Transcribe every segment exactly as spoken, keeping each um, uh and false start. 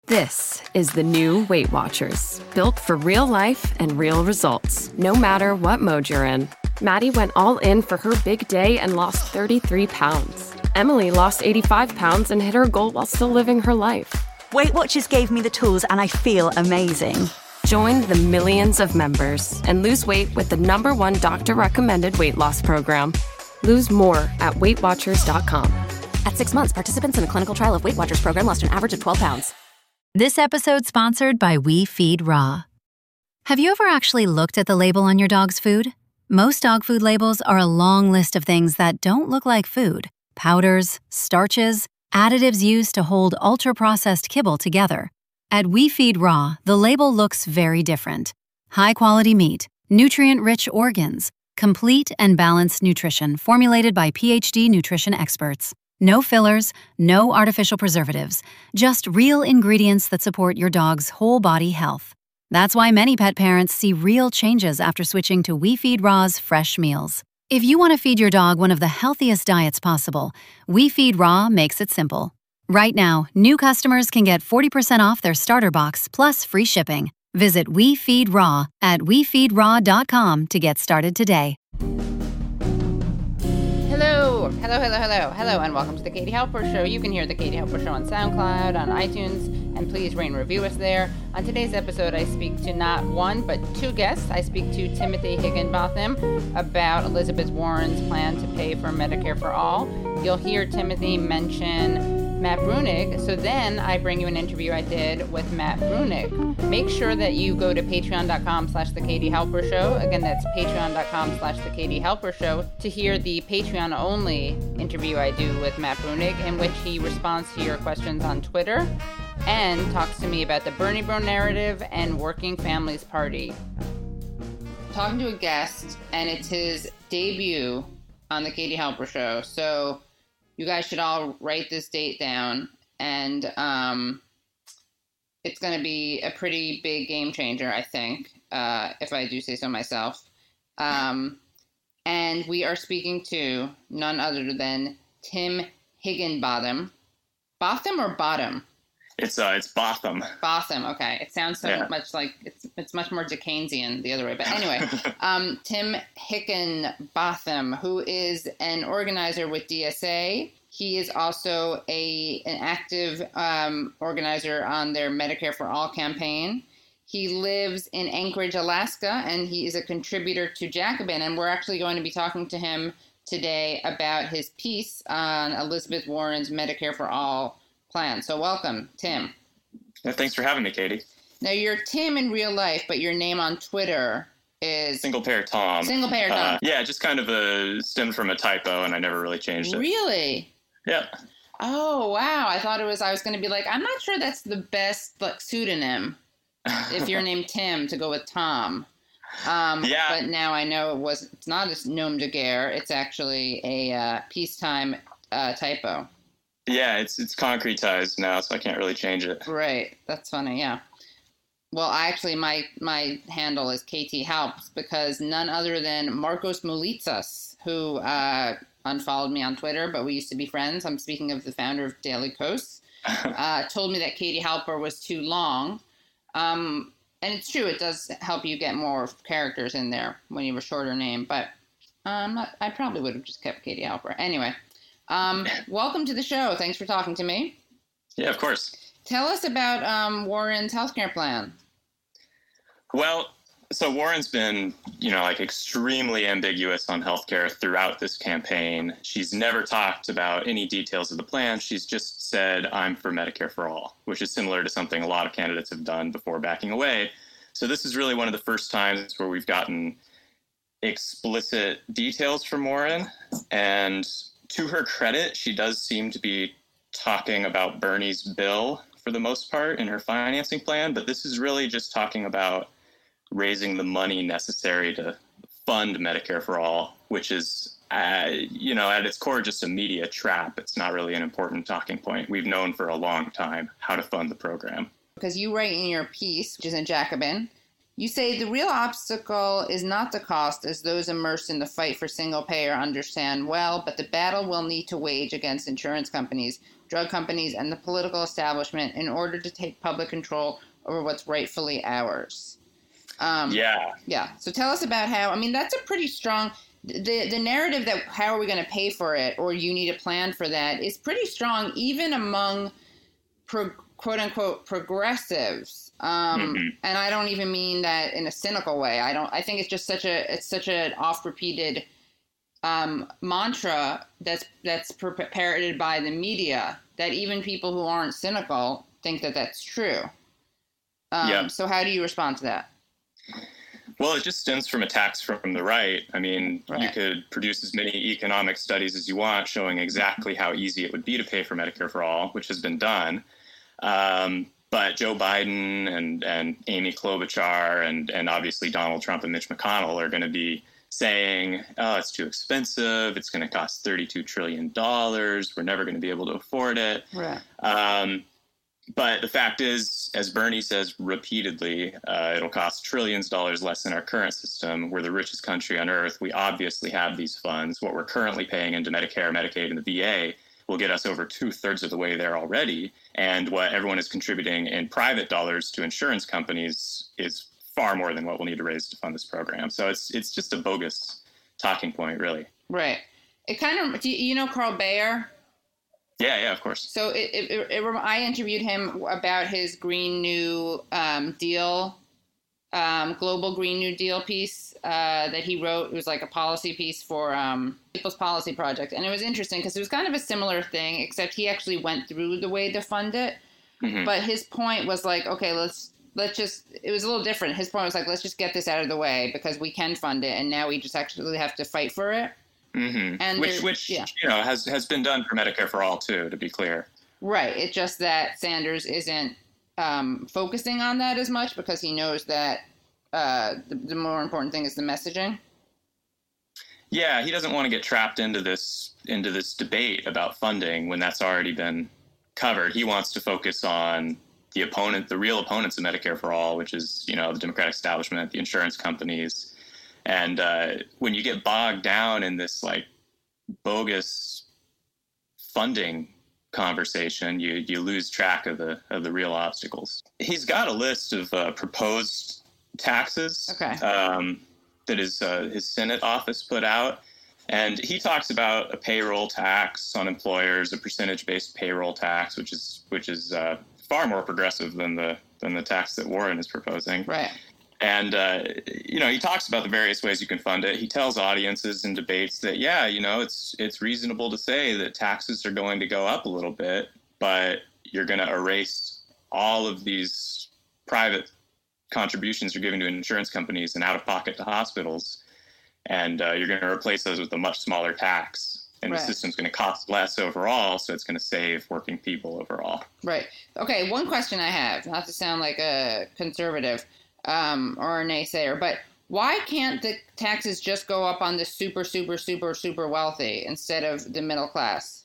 This is the new Weight Watchers, built for real life and real results, no matter what mode you're in. Maddie went all in for her big day and lost thirty-three pounds. Emily lost eighty-five pounds and hit her goal while still living her life. Weight Watchers gave me the tools and I feel amazing. Join the millions of members and lose weight with the number one doctor-recommended weight loss program. Lose more at weight watchers dot com. At six months, participants in a clinical trial of Weight Watchers program lost an average of twelve pounds. This episode sponsored by We Feed Raw. Have you ever actually looked at the label on your dog's food? Most dog food labels are a long list of things that don't look like food. Powders, starches, additives used to hold ultra-processed kibble together. At We Feed Raw, the label looks very different. High-quality meat, nutrient-rich organs, complete and balanced nutrition formulated by P H D nutrition experts. No fillers, no artificial preservatives, just real ingredients that support your dog's whole body health. That's why many pet parents see real changes after switching to We Feed Raw's fresh meals. If you want to feed your dog one of the healthiest diets possible, We Feed Raw makes it simple. Right now, new customers can get forty percent off their starter box plus free shipping. Visit We Feed Raw at we feed raw dot com to get started today. Hello, hello, hello, hello, hello, and welcome to the Katie Halper Show. You can hear the Katie Halper Show on SoundCloud, on iTunes, and please rate and review us there. On today's episode, I speak to not one, but two guests. I speak to Timothy Higginbotham about Elizabeth Warren's plan to pay for Medicare for All. You'll hear Timothy mention Matt Bruenig, so then I bring you an interview I did with Matt Bruenig. Make sure that you go to patreon.com slash the Katie Halper Show. Again, that's patreon.com slash the Katie Halper Show to hear the Patreon-only interview I do with Matt Bruenig, in which he responds to your questions on Twitter and talks to me about the Bernie Bro narrative and Working Families Party. Talking to a guest, and it's his debut on the Katie Halper Show, so you guys should all write this date down, and um, it's going to be a pretty big game changer, I think, uh, if I do say so myself. Um, and we are speaking to none other than Tim Higginbotham. Botham or Bottom? It's uh, it's Botham. Botham, okay. It sounds so yeah. much like, it's it's much more Dickensian the other way. But anyway, um, Tim Higginbotham, who is an organizer with D S A. He is also a an active um, organizer on their Medicare for All campaign. He lives in Anchorage, Alaska, and he is a contributor to Jacobin. And we're actually going to be talking to him today about his piece on Elizabeth Warren's Medicare for All plan. So welcome, Tim. Yeah, thanks for having me, Katie. Now, you're Tim in real life, but your name on Twitter is... Single Payer Tom. Single Payer Tom. Uh, yeah, just kind of a stemmed from a typo, and I never really changed it. Really? Yeah. Oh, wow. I thought it was, I was going to be like, I'm not sure that's the best like pseudonym if you're named Tim to go with Tom. Um, yeah. But now I know it was, it's not a nom de guerre. It's actually a uh, peacetime uh, typo. Yeah, it's it's concretized now, so I can't really change it. Right. That's funny, yeah. Well, actually, my, my handle is K T Helps because none other than Marcos Moulitsas, who uh, unfollowed me on Twitter, but we used to be friends. I'm speaking of the founder of Daily Kos, uh, told me that Katie Halper was too long. Um, and it's true, it does help you get more characters in there when you have a shorter name, but um, not, I probably would have just kept Katie Halper. Anyway. Um, welcome to the show. Thanks for talking to me. Yeah, of course. Tell us about um, Warren's healthcare plan. Well, so Warren's been, you know, like extremely ambiguous on healthcare throughout this campaign. She's never talked about any details of the plan. She's just said, I'm for Medicare for All, which is similar to something a lot of candidates have done before backing away. So this is really one of the first times where we've gotten explicit details from Warren, and to her credit, she does seem to be talking about Bernie's bill for the most part in her financing plan, but this is really just talking about raising the money necessary to fund Medicare for All, which is, uh, you know, at its core, just a media trap. It's not really an important talking point. We've known for a long time how to fund the program. Because you write in your piece, which is in Jacobin, You say the real obstacle is not the cost, as those immersed in the fight for single payer understand well, but the battle we'll need to wage against insurance companies, drug companies, and the political establishment in order to take public control over what's rightfully ours. Um, yeah. Yeah. So tell us about how, I mean, that's a pretty strong, the, the narrative that how are we going to pay for it, or you need a plan for that, is pretty strong, even among pro, quote unquote progressives. Um, mm-hmm. And I don't even mean that in a cynical way. I don't, I think it's just such a, it's such an oft repeated, um, mantra that's, that's parroted by the media that even people who aren't cynical think that that's true. Um, yeah. So how do you respond to that? Well, it just stems from attacks from the right. I mean, right. You could produce as many economic studies as you want showing exactly how easy it would be to pay for Medicare for All, which has been done. Um, But Joe Biden and, and Amy Klobuchar and, and obviously Donald Trump and Mitch McConnell are going to be saying, oh, it's too expensive. It's going to cost thirty-two trillion dollars. We're never going to be able to afford it. Right. Um, but the fact is, as Bernie says repeatedly, uh, it'll cost trillions of dollars less than our current system. We're the richest country on earth. We obviously have these funds. What we're currently paying into Medicare, Medicaid, and the V A will get us over two-thirds of the way there already. And what everyone is contributing in private dollars to insurance companies is far more than what we'll need to raise to fund this program. So it's it's just a bogus talking point, really. Right. It kind of, do you know Carl Bayer? Yeah, yeah, of course. So it, it, it, it, I interviewed him about his Green New um, Deal, um, Global Green New Deal piece uh, that he wrote. It was like a policy piece for um, People's Policy Project. And it was interesting because it was kind of a similar thing, except he actually went through the way to fund it. Mm-hmm. But his point was like, okay, let's let's just, it was a little different. His point was like, let's just get this out of the way because we can fund it. And now we just actually have to fight for it. Mm-hmm. And which, which yeah. you know, has, has been done for Medicare for All, too, to be clear. Right. It's just that Sanders isn't um, focusing on that as much because he knows that uh, the, the more important thing is the messaging. Yeah, he doesn't want to get trapped into this into this debate about funding when that's already been covered. He wants to focus on the opponent, the real opponents of Medicare for All, which is, you know, the Democratic establishment, the insurance companies. And uh, when you get bogged down in this like bogus funding conversation, you you lose track of the of the real obstacles. He's got a list of uh, proposed taxes okay. um, that his uh, his Senate office put out, and he talks about a payroll tax on employers, a percentage-based payroll tax, which is which is uh, far more progressive than the than the tax that Warren is proposing. Right. And, uh, you know, he talks about the various ways you can fund it. He tells audiences in debates that, yeah, you know, it's it's reasonable to say that taxes are going to go up a little bit, but you're going to erase all of these private contributions you're giving to insurance companies and out of pocket to hospitals. And uh, you're going to replace those with a much smaller tax. And right. The system's going to cost less overall, so it's going to save working people overall. Right. Okay, one question I have, not to sound like a conservative um, or a naysayer, but why can't the taxes just go up on the super, super, super, super wealthy instead of the middle class?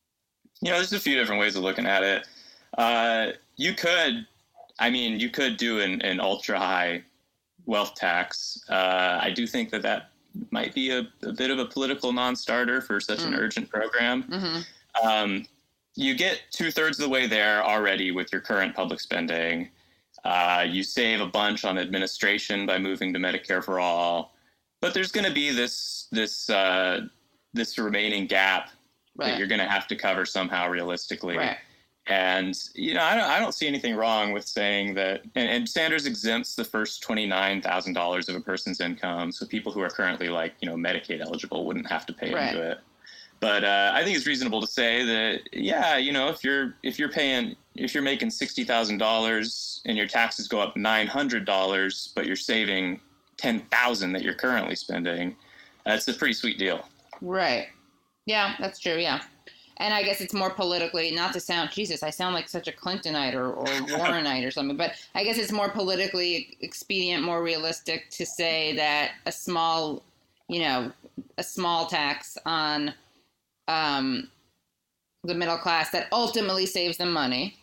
You know, there's a few different ways of looking at it. Uh, you could, I mean, you could do an, an ultra-high wealth tax. Uh, I do think that that might be a, a bit of a political non-starter for such mm. an urgent program. Mm-hmm. Um, you get two-thirds of the way there already with your current public spending. Uh, you save a bunch on administration by moving to Medicare for All, but there's going to be this this uh, this remaining gap right. that you're going to have to cover somehow realistically. Right. And you know, I don't I don't see anything wrong with saying that. And, and Sanders exempts the first twenty-nine thousand dollars of a person's income, so people who are currently like you know Medicaid eligible wouldn't have to pay right. into it. But uh, I think it's reasonable to say that, yeah, you know, if you're if you're paying if you're making sixty thousand dollars and your taxes go up nine hundred dollars, but you're saving ten thousand that you're currently spending, that's a pretty sweet deal. Right. Yeah, that's true. Yeah. And I guess it's more politically, not to sound, Jesus, I sound like such a Clintonite or, or Warrenite or something, but I guess it's more politically expedient, more realistic to say that a small, you know, a small tax on um, the middle class that ultimately saves them money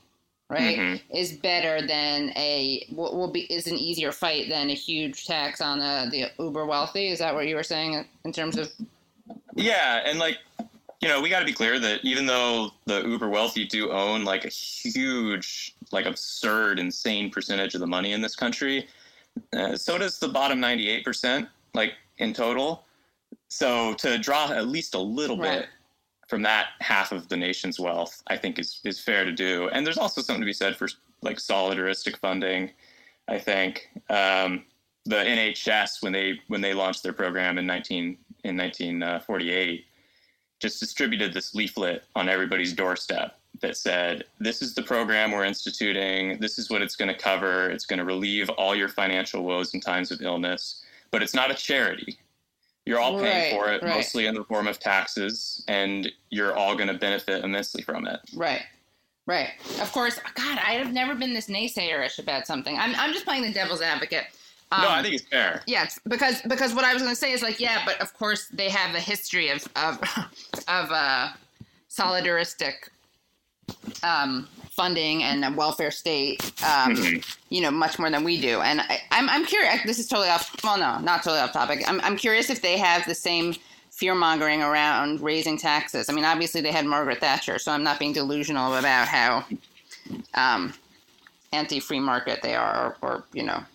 right, mm-hmm. is better than a will, will be is an easier fight than a huge tax on the, the uber wealthy. Is that what you were saying in terms of? Yeah, and like, you know, we got to be clear that even though the uber wealthy do own like a huge, like absurd, insane percentage of the money in this country, uh, so does the bottom ninety-eight percent, like in total. So to draw at least a little Right. bit from that half of the nation's wealth, I think is, is fair to do. And there's also something to be said for like solidaristic funding. I think um, the N H S, when they when they launched their program in nineteen in nineteen forty-eight, just distributed this leaflet on everybody's doorstep that said, "This is the program we're instituting. This is what it's going to cover. It's going to relieve all your financial woes in times of illness, but it's not a charity. You're all paying Right, for it, right. mostly in the form of taxes, and you're all going to benefit immensely from it." Right. Right. Of course. God, I have never been this naysayerish about something. I'm I'm just playing the devil's advocate. Um, no, I think it's fair. Yes, because because what I was going to say is like, yeah, but of course they have a history of of of uh, solidaristic um, funding and a welfare state, um, Mm-hmm. you know, much more than we do. And I, I'm I'm curious. This is totally off. Well, no, not totally off topic. I'm I'm curious if they have the same fear mongering around raising taxes. I mean, obviously they had Margaret Thatcher, so I'm not being delusional about how um, anti-free market they are, or, or you know.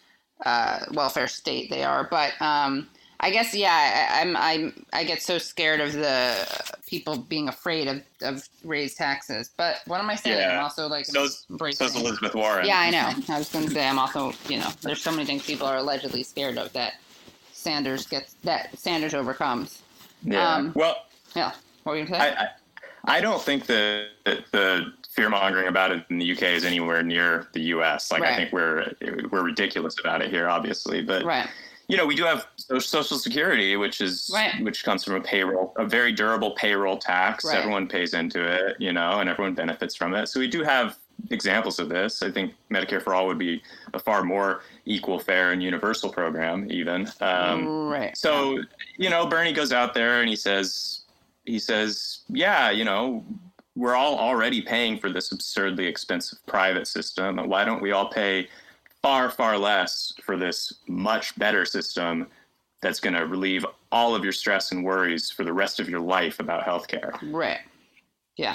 Uh, welfare state they are, but um, I guess yeah, I, I'm I'm I get so scared of the people being afraid of, of raised taxes. But what am I saying? Yeah. I'm also like So's, embracing. so's Elizabeth Warren. Yeah, I know. I was going to say I'm also you know there's so many things people are allegedly scared of that Sanders gets that Sanders overcomes. Yeah. Um, well, Yeah. What were you going to say? I, I I don't think that the, the fear mongering about it in the U K is anywhere near the U S. Like, Right. I think we're we're ridiculous about it here, obviously. But Right. you know, we do have Social Security, which is Right. which comes from a payroll, a very durable payroll tax. Right. Everyone pays into it, you know, and everyone benefits from it. So we do have examples of this. I think Medicare for All would be a far more equal, fair, and universal program, even. Um, Right. So, you know, Bernie goes out there and he says, he says, yeah, you know, we're all already paying for this absurdly expensive private system. Why don't we all pay far, far less for this much better system that's going to relieve all of your stress and worries for the rest of your life about healthcare? Right. Yeah.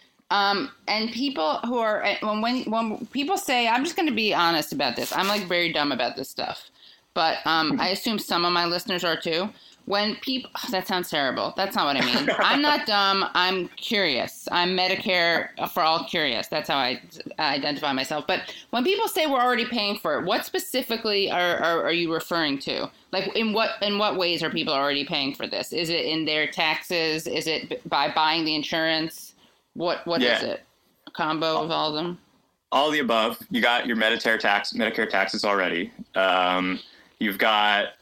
Um, and people who are when when when people say, I'm just going to be honest about this. I'm like very dumb about this stuff, but um, I assume some of my listeners are too. When people, oh, that sounds terrible. That's not what I mean. I'm not dumb. I'm curious. I'm Medicare for All curious. That's how I identify myself. But when people say we're already paying for it, what specifically are, are, are you referring to? Like, in what in what ways are people already paying for this? Is it in their taxes? Is it by buying the insurance? What What Yeah. is it? A combo of all of them? All of the above. You got your Medicare tax, Medicare taxes already. Um, you've got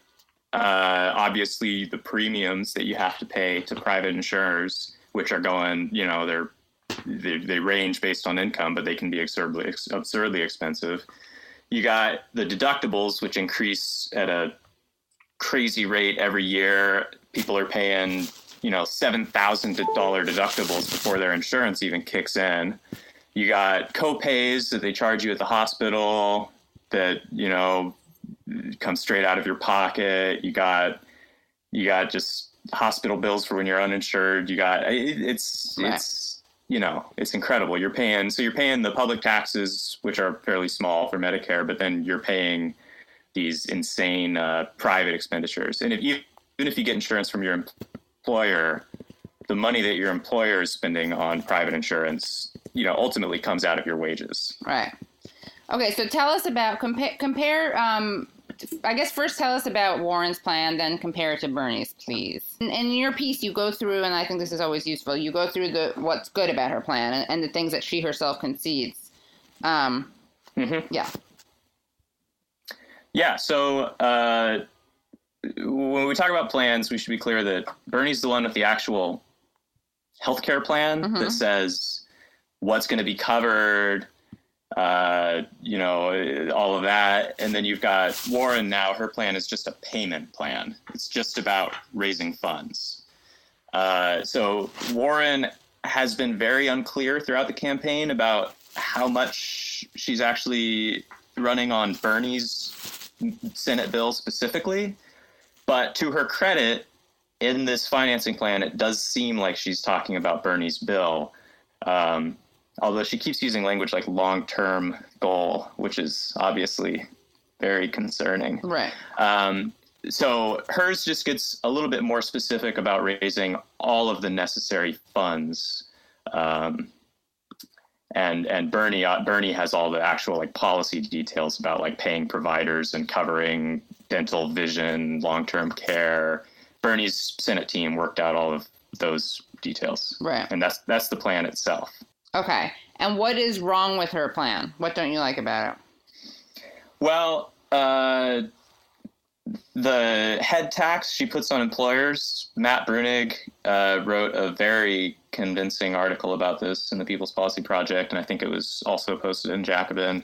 uh, obviously the premiums that you have to pay to private insurers, which are going, you know, they're they, they range based on income, but they can be absurdly absurdly expensive. You got the deductibles, which increase at a crazy rate every year. People are paying, you know, seven thousand dollars deductibles before their insurance even kicks in. You got co-pays that they charge you at the hospital that, you know, come straight out of your pocket. You got, you got just hospital bills for when you're uninsured. You got, it, it's, Right. it's, you know, it's incredible. You're paying, so you're paying the public taxes, which are fairly small for Medicare, but then you're paying these insane uh, private expenditures. And if you, even if you get insurance from your employer, the money that your employer is spending on private insurance, you know, ultimately comes out of your wages. Right. Okay, so tell us about, compare, compare um, I guess first tell us about Warren's plan, then compare it to Bernie's, please. And in your piece, you go through, and I think this is always useful, you go through the what's good about her plan and, and the things that she herself concedes. Um, Mm-hmm. Yeah. Yeah, so uh, when we talk about plans, we should be clear that Bernie's the one with the actual healthcare plan Mhm. that says what's going to be covered, uh, you know, all of that. And then you've got Warren now. Her plan is just a payment plan. It's just about raising funds. Uh, so Warren has been very unclear throughout the campaign about how much she's actually running on Bernie's Senate bill specifically. But to her credit, in this financing plan, it does seem like she's talking about Bernie's bill. Um, although she keeps using language like long-term goal, which is obviously very concerning. Right. Um, so hers just gets a little bit more specific about raising all of the necessary funds. Um, and and Bernie uh, Bernie has all the actual like policy details about like paying providers and covering dental, vision, long-term care. Bernie's Senate team worked out all of those details. Right. And that's that's the plan itself. Okay. And what is wrong with her plan? What don't you like about it? Well, uh, the head tax she puts on employers, Matt Bruenig uh, wrote a very convincing article about this in the People's Policy Project, and I think it was also posted in Jacobin.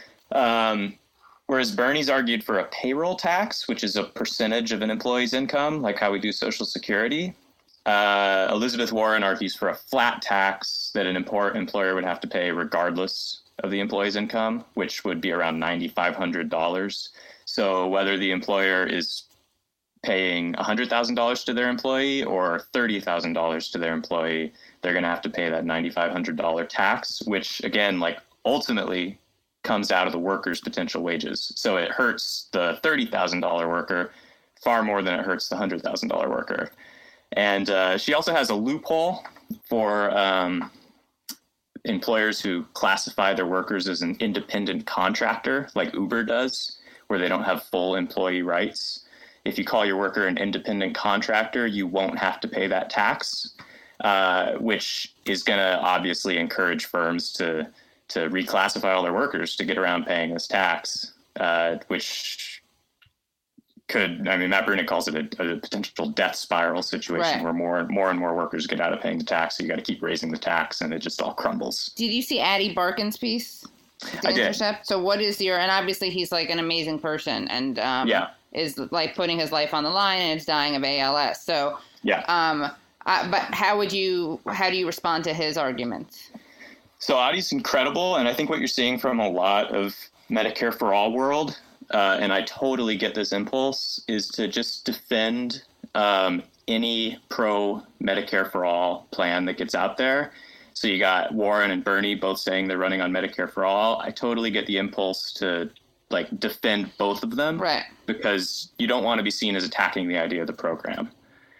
Um, whereas Bernie's argued for a payroll tax, which is a percentage of an employee's income, like how we do Social Security. Uh, Elizabeth Warren argues for a flat tax that an employer employer would have to pay regardless of the employee's income, which would be around nine thousand five hundred dollars. So whether the employer is paying one hundred thousand dollars to their employee or thirty thousand dollars to their employee, they're going to have to pay that nine thousand five hundred dollars tax, which again, like ultimately comes out of the worker's potential wages. So it hurts the thirty thousand dollars worker far more than it hurts the one hundred thousand dollars worker. And uh, she also has a loophole for um, employers who classify their workers as an independent contractor, like Uber does, where they don't have full employee rights. If you call your worker an independent contractor, you won't have to pay that tax, uh, which is going to obviously encourage firms to to reclassify all their workers to get around paying this tax, uh, which could, I mean, Matt Bruenig calls it a, a potential death spiral situation Right. where more and more and more workers get out of paying the tax. So you got to keep raising the tax and it just all crumbles. Did you see Addie Barkin's piece? at The I did. Intercept? So what is your, and obviously he's like an amazing person and um, Yeah. is like putting his life on the line and is dying of A L S. So, Yeah. um, I, but how would you, how do you respond to his arguments? So Addie's incredible. And I think what you're seeing from a lot of Medicare for All world, uh, and I totally get this impulse, is to just defend um, any pro Medicare for All plan that gets out there. So you got Warren and Bernie both saying they're running on Medicare for All. I totally get the impulse to like defend both of them, Right. because you don't want to be seen as attacking the idea of the program.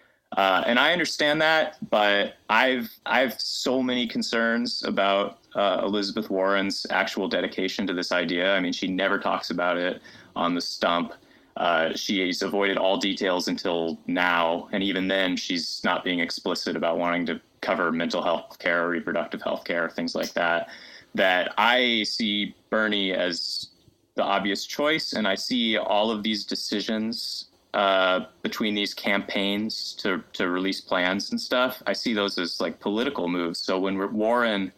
Uh, and I understand that, but I've I have so many concerns about uh, Elizabeth Warren's actual dedication to this idea. I mean, she never talks about it on the stump. Uh, she's avoided all details until now, and even then, she's not being explicit about wanting to cover mental health care or reproductive health care, things like that. That I see Bernie as the obvious choice, and I see all of these decisions uh, between these campaigns to, to release plans and stuff. I see those as like political moves. So when Warren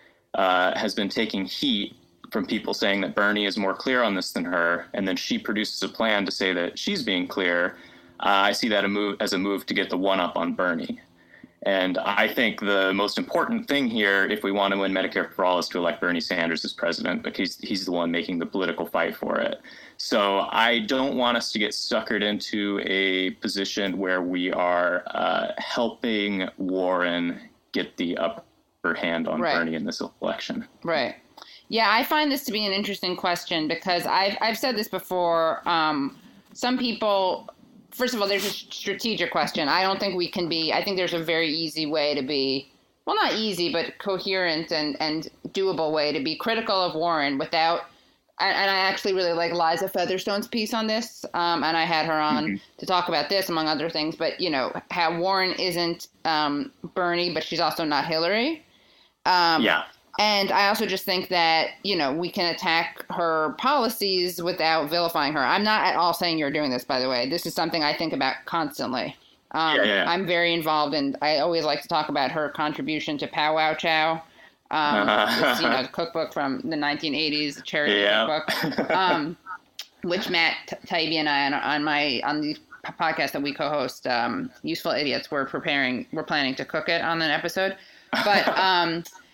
uh, has been taking heat from people saying that Bernie is more clear on this than her, and then she produces a plan to say that she's being clear, uh, I see that a move as a move to get the one up on Bernie. And I think the most important thing here, if we want to win Medicare for All, is to elect Bernie Sanders as president, because he's the one making the political fight for it. So I don't want us to get suckered into a position where we are uh, helping Warren get the upper hand on Right. Bernie in this election. Right. Yeah, I find this to be an interesting question because I've I've said this before. Um, some people, first of all, there's a strategic question. I don't think we can be. I think there's a very easy way to be, well, not easy, but coherent and and doable way to be critical of Warren without. And, and I actually really like Liza Featherstone's piece on this, um, and I had her on Mm-hmm. to talk about this among other things. But you know, how Warren isn't um, Bernie, but she's also not Hillary. Um, Yeah. And I also just think that, you know, we can attack her policies without vilifying her. I'm not at all saying you're doing this, by the way. This is something I think about constantly. Um, Yeah, yeah. I'm very involved, and I always like to talk about her contribution to Pow Wow Chow. Um, this, you know, the cookbook from the nineteen eighties, the charity Yeah. cookbook, um, which Matt Taibbi and I on, on my on the podcast that we co-host, um, Useful Idiots, we're preparing, we're planning to cook it on an episode. But um,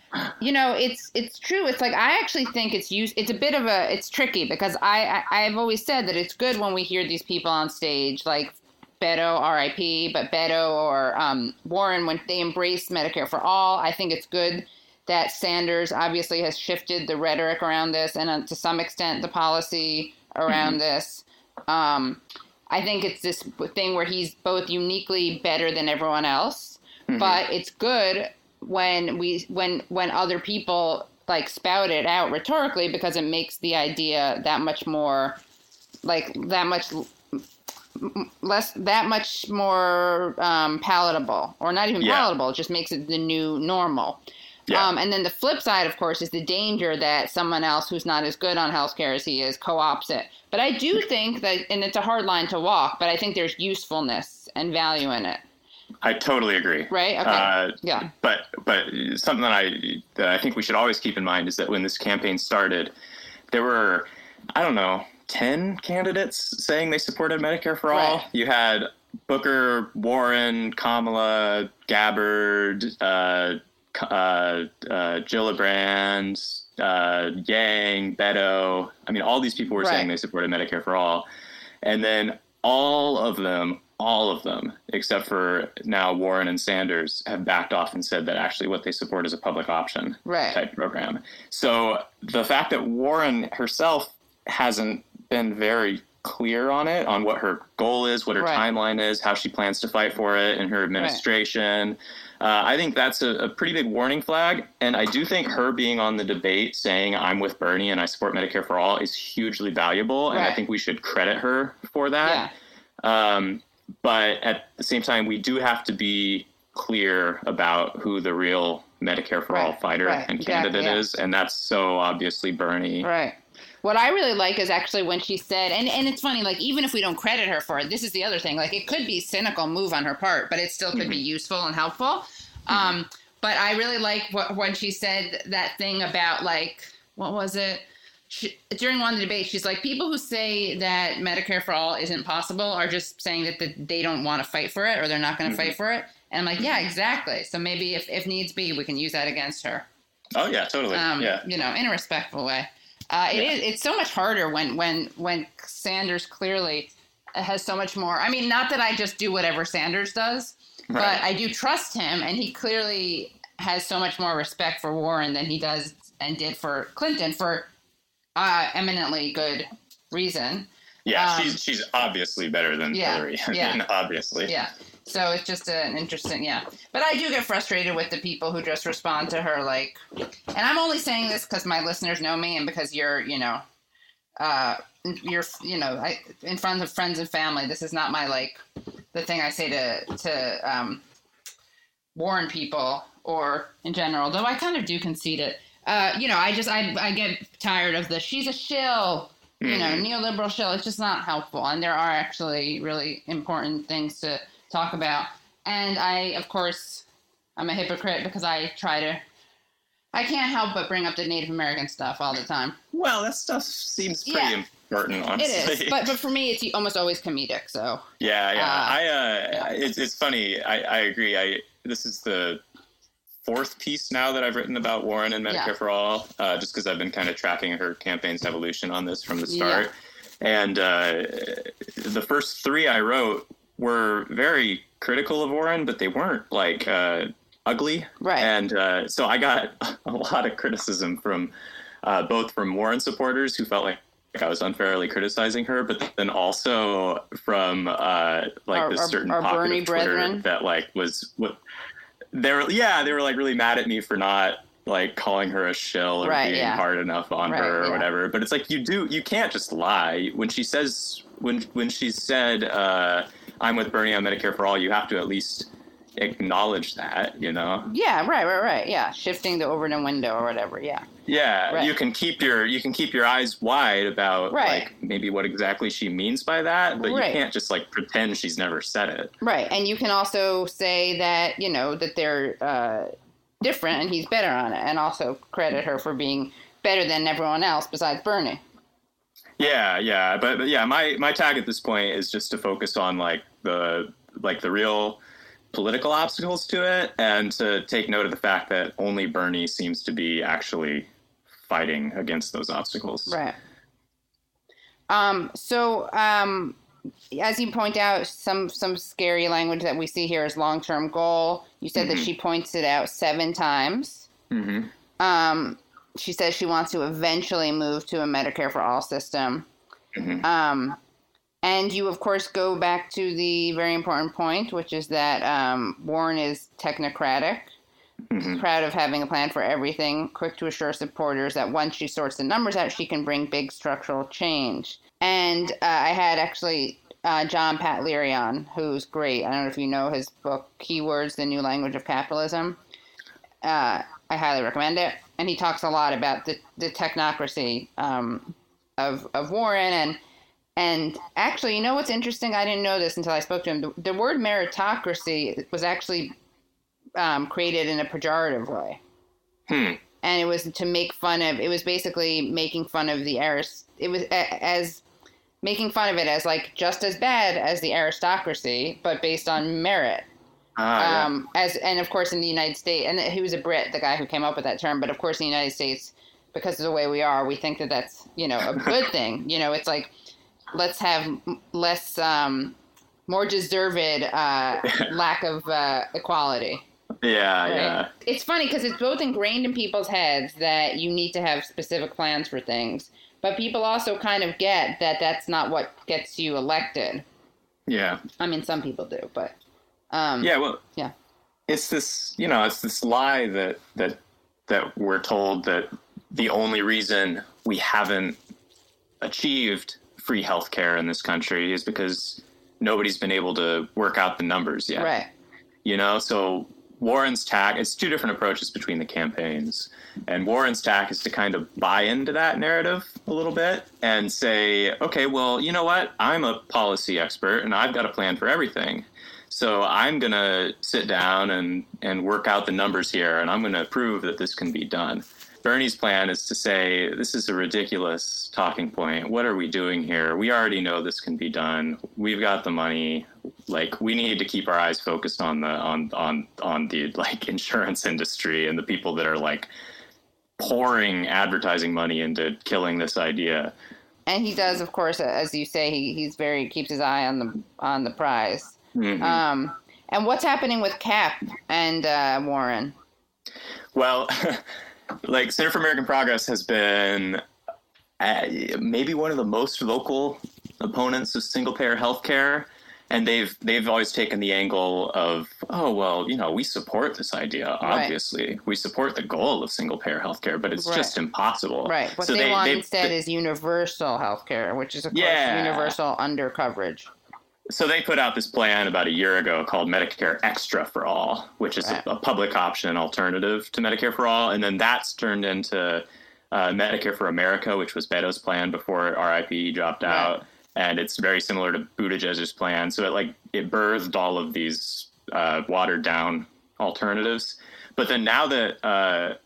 You know, it's it's true. It's like I actually think it's use. It's a bit of a it's tricky because I, I I've always said that it's good when we hear these people on stage like Beto, R I P, but Beto or um, Warren when they embrace Medicare for all. I think it's good that Sanders obviously has shifted the rhetoric around this and uh, to some extent the policy around mm-hmm. this. Um, I think it's this thing where he's both uniquely better than everyone else, mm-hmm. but it's good when we when when other people like spout it out rhetorically because it makes the idea that much more like that much less that much more um, palatable or not even yeah. palatable. It just makes it the new normal. Yeah. Um, and then the flip side, of course, is the danger that someone else who's not as good on healthcare as he is co-opts it. But I do think that, and it's a hard line to walk, but I think there's usefulness and value in it. I totally agree. Right? Okay. Uh, yeah. But but something that I that I think we should always keep in mind is that when this campaign started, there were, I don't know, ten candidates saying they supported Medicare for all. Right. You had Booker, Warren, Kamala, Gabbard, uh, uh, uh, Gillibrand, uh, Yang, Beto. I mean, all these people were right. saying they supported Medicare for all. And then all of them, all of them, except for now Warren and Sanders, have backed off and said that actually what they support is a public option right. type program. So the fact that Warren herself hasn't been very clear on it, on what her goal is, what her right. timeline is, how she plans to fight for it in her administration, right. Uh, I think that's a, a pretty big warning flag. And I do think her being on the debate saying I'm with Bernie and I support Medicare for all is hugely valuable. And right. I think we should credit her for that. Yeah. Um, but at the same time, we do have to be clear about who the real Medicare for right. all fighter right. and exactly, candidate yeah. is. And that's so obviously Bernie. Right. What I really like is actually when she said, and, and it's funny, like, even if we don't credit her for it, this is the other thing. Like, it could be a cynical move on her part, but it still could mm-hmm. be useful and helpful. Mm-hmm. Um, but I really like what, when she said that thing about, like, what was it? She, during one of the debates, she's like, people who say that Medicare for all isn't possible are just saying that the, they don't want to fight for it or they're not going to mm-hmm. fight for it. And I'm like, yeah, exactly. So maybe if, if needs be, we can use that against her. Oh, yeah, totally. Um, yeah. You know, in a respectful way. Uh, it yeah. is. It's so much harder when, when, when Sanders clearly has so much more. I mean, not that I just do whatever Sanders does, right. but I do trust him. And he clearly has so much more respect for Warren than he does and did for Clinton for uh, eminently good reason. Yeah, um, she's she's obviously better than yeah, Hillary. Yeah. I mean, obviously. Yeah. So it's just an interesting, yeah. But I do get frustrated with the people who just respond to her like, and I'm only saying this because my listeners know me and because you're, you know, uh, you're, you know, I, in front of friends and family. This is not my like the thing I say to to um, warn people or in general. Though I kind of do concede it. Uh, you know, I just I I get tired of the she's a shill. You know, neoliberal shill. It's just not helpful. And there are actually really important things to talk about. And I, of course, I'm a hypocrite because I try to, I can't help but bring up the Native American stuff all the time. Well, that stuff seems pretty yeah, important, honestly. It is. But, but for me, it's almost always comedic, so. Yeah, yeah. Uh, I, uh, yeah. It's, it's funny. I, I agree. I, this is the fourth piece now that I've written about Warren and Medicare yeah. for All, uh, just because I've been kind of tracking her campaign's evolution on this from the start. Yeah. And uh, the first three I wrote were very critical of Warren, but they weren't like uh, ugly. Right. And uh, so I got a lot of criticism from uh, both from Warren supporters who felt like I was unfairly criticizing her, but then also from uh, like our, this certain our, our pocket Bernie of Twitter brethren. that like was what they were. Yeah, they were like really mad at me for not like calling her a shill or right, being yeah. hard enough on right, her or yeah. whatever. But it's like you do you can't just lie when she says when when she said uh, I'm with Bernie on Medicare for all. You have to at least acknowledge that, you know? Yeah, right, right, right. Yeah, shifting the Overton window or whatever. Yeah. Yeah, right. you can keep your you can keep your eyes wide about right. like maybe what exactly she means by that, but right. you can't just like pretend she's never said it. Right, and you can also say that you know that they're uh, different and he's better on it, and also credit her for being better than everyone else besides Bernie. Yeah, yeah, but, but yeah, my my tag at this point is just to focus on like the like the real political obstacles to it, and to take note of the fact that only Bernie seems to be actually fighting against those obstacles. Right. Um, so, um, as you point out, some some scary language that we see here is long-term goal. You said mm-hmm. that she points it out seven times. Mm-hmm. Um, she says she wants to eventually move to a Medicare for All system. Mm-hmm. Um, and you, of course, go back to the very important point, which is that um, Warren is technocratic, mm-hmm. proud of having a plan for everything, quick to assure supporters that once she sorts the numbers out, she can bring big structural change. And uh, I had actually uh, John Patleary on, who's great. I don't know if you know his book, Keywords, The New Language of Capitalism. Uh, I highly recommend it. And he talks a lot about the, the technocracy um, of of Warren. And and actually, you know what's interesting? I didn't know this until I spoke to him. The, the word meritocracy was actually um, created in a pejorative way. Hmm. And it was to make fun of, it was basically making fun of the arist, it was a, as, making fun of it as like just as bad as the aristocracy, but based on merit. Ah, um, yeah. As and of course in the United States, and he was a Brit, the guy who came up with that term. But of course in the United States, because of the way we are, we think that that's, you know, a good thing. You know, it's like, let's have less, um, more deserved uh, lack of uh, equality. Yeah, right? yeah. It's funny because it's both ingrained in people's heads that you need to have specific plans for things, but people also kind of get that that's not what gets you elected. Yeah. I mean, some people do, but. Um, yeah, well, yeah. It's this, you know, it's this lie that that that we're told that the only reason we haven't achieved free healthcare in this country is because nobody's been able to work out the numbers yet. Right. You know, so Warren's tack, it's two different approaches between the campaigns. And Warren's tack is to kind of buy into that narrative a little bit and say, okay, well, you know what? I'm a policy expert and I've got a plan for everything. So I'm going to sit down and, and work out the numbers here, and I'm going to prove that this can be done. Bernie's plan is to say, this is a ridiculous talking point. What are we doing here? We already know this can be done. We've got the money. Like, we need to keep our eyes focused on the on on on the like insurance industry and the people that are like pouring advertising money into killing this idea. And he does, of course, as you say, he he's very keeps his eye on the on the prize. Mm-hmm. Um, and what's happening with Cap and uh, Warren? Well, like Center for American Progress has been uh, maybe one of the most vocal opponents of single-payer healthcare, and they've they've always taken the angle of, oh well, you know, we support this idea. Obviously, right. We support the goal of single-payer healthcare, but it's right. just impossible. Right. What so they, they want they, instead they, is universal healthcare, which is of course yeah. universal under coverage. So they put out this plan about a year ago called Medicare Extra for All, which is right. a, a public option alternative to Medicare for All. And then that's turned into uh, Medicare for America, which was Beto's plan before R I P dropped right. out. And it's very similar to Buttigieg's plan. So it like it birthed all of these uh, watered down alternatives. But then now that uh,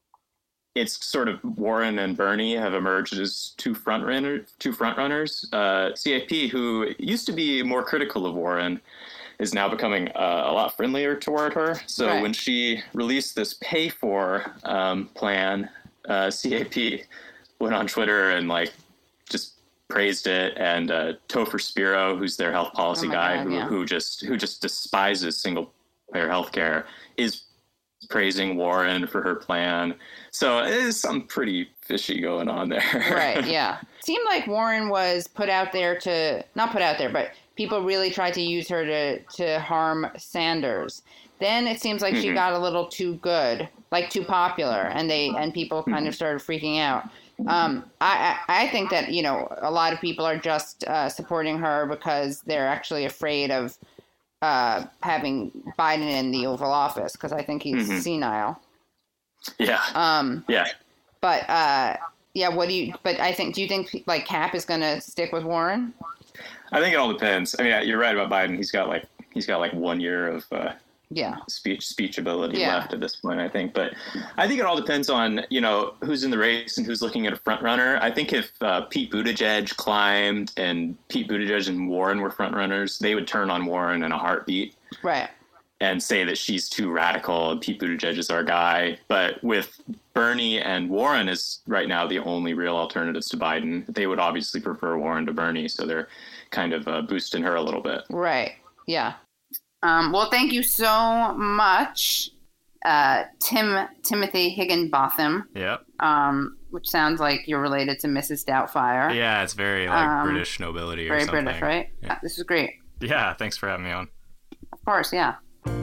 it's sort of Warren and Bernie have emerged as two front runner, two front runners. Uh, C A P, who used to be more critical of Warren, is now becoming uh, a lot friendlier toward her. So right. when she released this pay for um, plan, uh, C A P went on Twitter and like just praised it. And uh, Topher Spiro, who's their health policy oh guy, God, who, yeah. who just who just despises single payer healthcare, is praising Warren for her plan. So there's some pretty fishy going on there. Right, yeah. It seemed like Warren was put out there to, not put out there, but people really tried to use her to, to harm Sanders. Then it seems like mm-hmm. she got a little too good, like too popular, and they and people kind of started freaking out. Um, I, I think that, you know, a lot of people are just uh, supporting her because they're actually afraid of uh, having Biden in the Oval Office, because I think he's mm-hmm. senile. Yeah. Um, yeah. But, uh, yeah, what do you, but I think, do you think, like, Cap is going to stick with Warren? I think it all depends. I mean, you're right about Biden. He's got, like, he's got, like, one year of uh, yeah speech speech ability yeah. left at this point, I think. But I think it all depends on, you know, who's in the race and who's looking at a front runner. I think if uh, Pete Buttigieg climbed and Pete Buttigieg and Warren were front runners, they would turn on Warren in a heartbeat. Right. and say that she's too radical and Pete Buttigieg is our guy. But with Bernie and Warren is right now the only real alternatives to Biden, they would obviously prefer Warren to Bernie. So they're kind of uh, boosting her a little bit. Right. Yeah. Um, well, thank you so much, uh, Tim Timothy Higginbotham. Yep. Um, which sounds like you're related to Missus Doubtfire. Yeah, it's very like um, British nobility or very something. British, right? Yeah. This is great. Yeah, thanks for having me on. Of course, yeah.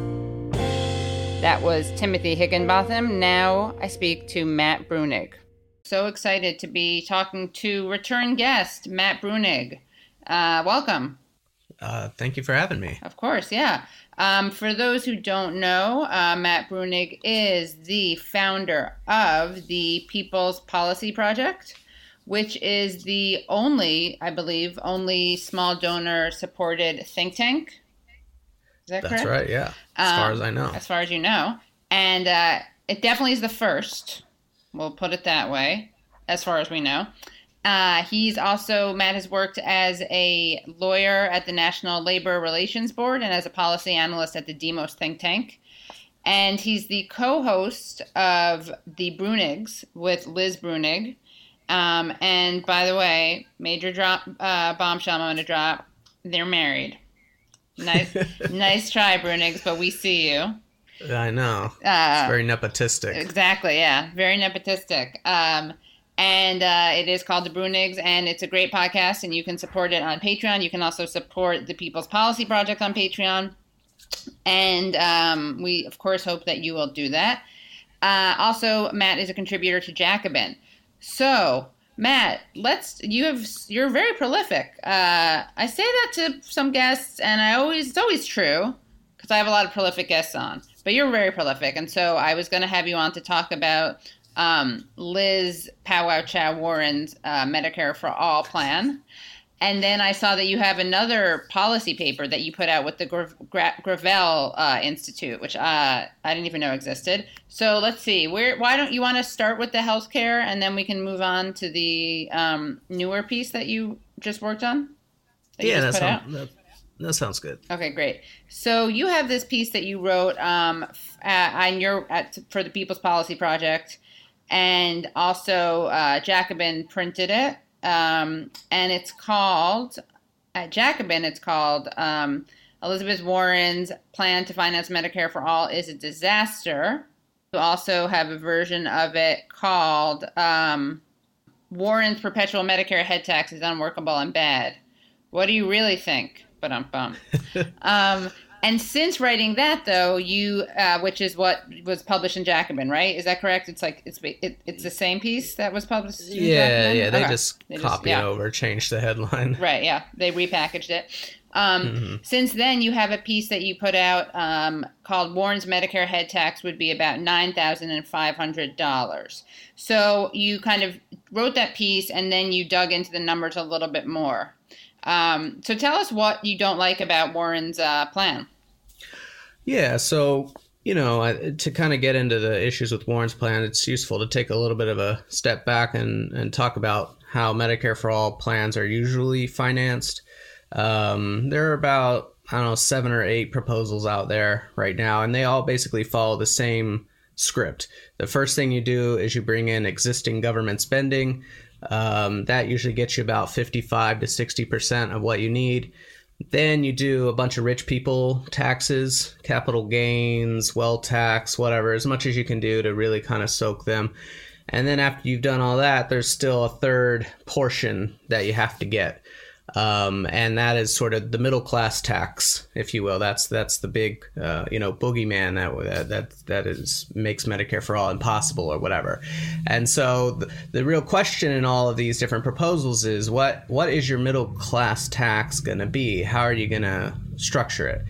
That was Timothy Higginbotham. Now I speak to Matt Bruenig. So excited to be talking to return guest, Matt Bruenig. Uh, welcome. Uh, thank you for having me. Of course, yeah. Um, for those who don't know, uh, Matt Bruenig is the founder of the People's Policy Project, which is the only, I believe, only small donor supported think tank. Is that That's correct? right, yeah. As um, far as I know. As far as you know. And uh, it definitely is the first. We'll put it that way, as far as we know. Uh, he's also, Matt has worked as a lawyer at the National Labor Relations Board and as a policy analyst at the Demos think tank. And he's the co-host of The Bruenigs with Liz Bruenig. Um, and by the way, major drop, uh, bombshell I'm going to drop, they're married. Nice, nice try, Bruenigs, but we see you. I know. Uh, it's very nepotistic. Exactly, yeah. Very nepotistic. Um, and uh, it is called The Bruenigs, and it's a great podcast, and you can support it on Patreon. You can also support the People's Policy Project on Patreon. And um, we, of course, hope that you will do that. Uh, also, Matt is a contributor to Jacobin. So, Matt, let's, you have, you're very prolific. Uh, I say that to some guests, and I always, it's always true, because I have a lot of prolific guests on. But you're very prolific, and so I was going to have you on to talk about um, Liz Powwow Chow Warren's uh, Medicare for All plan. And then I saw that you have another policy paper that you put out with the Gra- Gra- Gravel uh, Institute, which uh, I didn't even know existed. So let's see. Where? Why don't you want to start with the healthcare, and then we can move on to the um, newer piece that you just worked on? That yeah, that sounds, that, that sounds good. Okay, great. So you have this piece that you wrote um, at, on your at, for the People's Policy Project, and also uh, Jacobin printed it. Um, and it's called, at Jacobin, it's called um, Elizabeth Warren's Plan to Finance Medicare for All is a Disaster. You also have a version of it called um, Warren's Perpetual Medicare Head Tax is Unworkable and Bad. What do you really think? Ba-dum-bum. um, and since writing that, though, you, uh, which is what was published in Jacobin, right? Is that correct? It's like, it's it, it's the same piece that was published in Yeah, Jacobin? yeah, they Okay. just They copy yeah. it over, change the headline. Right, yeah. They repackaged it. Um, Mm-hmm. Since then, you have a piece that you put out um, called Warren's Medicare Head Tax would be about nine thousand five hundred dollars. So you kind of wrote that piece, and then you dug into the numbers a little bit more. Um, so tell us what you don't like about Warren's uh, plan. Yeah, so, you know, I- to kind of get into the issues with Warren's plan, it's useful to take a little bit of a step back and, and talk about how Medicare for All plans are usually financed. Um, there are about, I don't know, seven or eight proposals out there right now, and they all basically follow the same script. The first thing you do is you bring in existing government spending. Um, that usually gets you about fifty-five to sixty percent of what you need. Then you do a bunch of rich people taxes, capital gains, wealth tax, whatever, as much as you can do to really kind of soak them. And then after you've done all that, there's still a third portion that you have to get. Um, and that is sort of the middle class tax, if you will. That's that's the big, uh, you know, boogeyman that that that is makes Medicare for All impossible or whatever. And so the, the real question in all of these different proposals is what what is your middle class tax going to be? How are you going to structure it?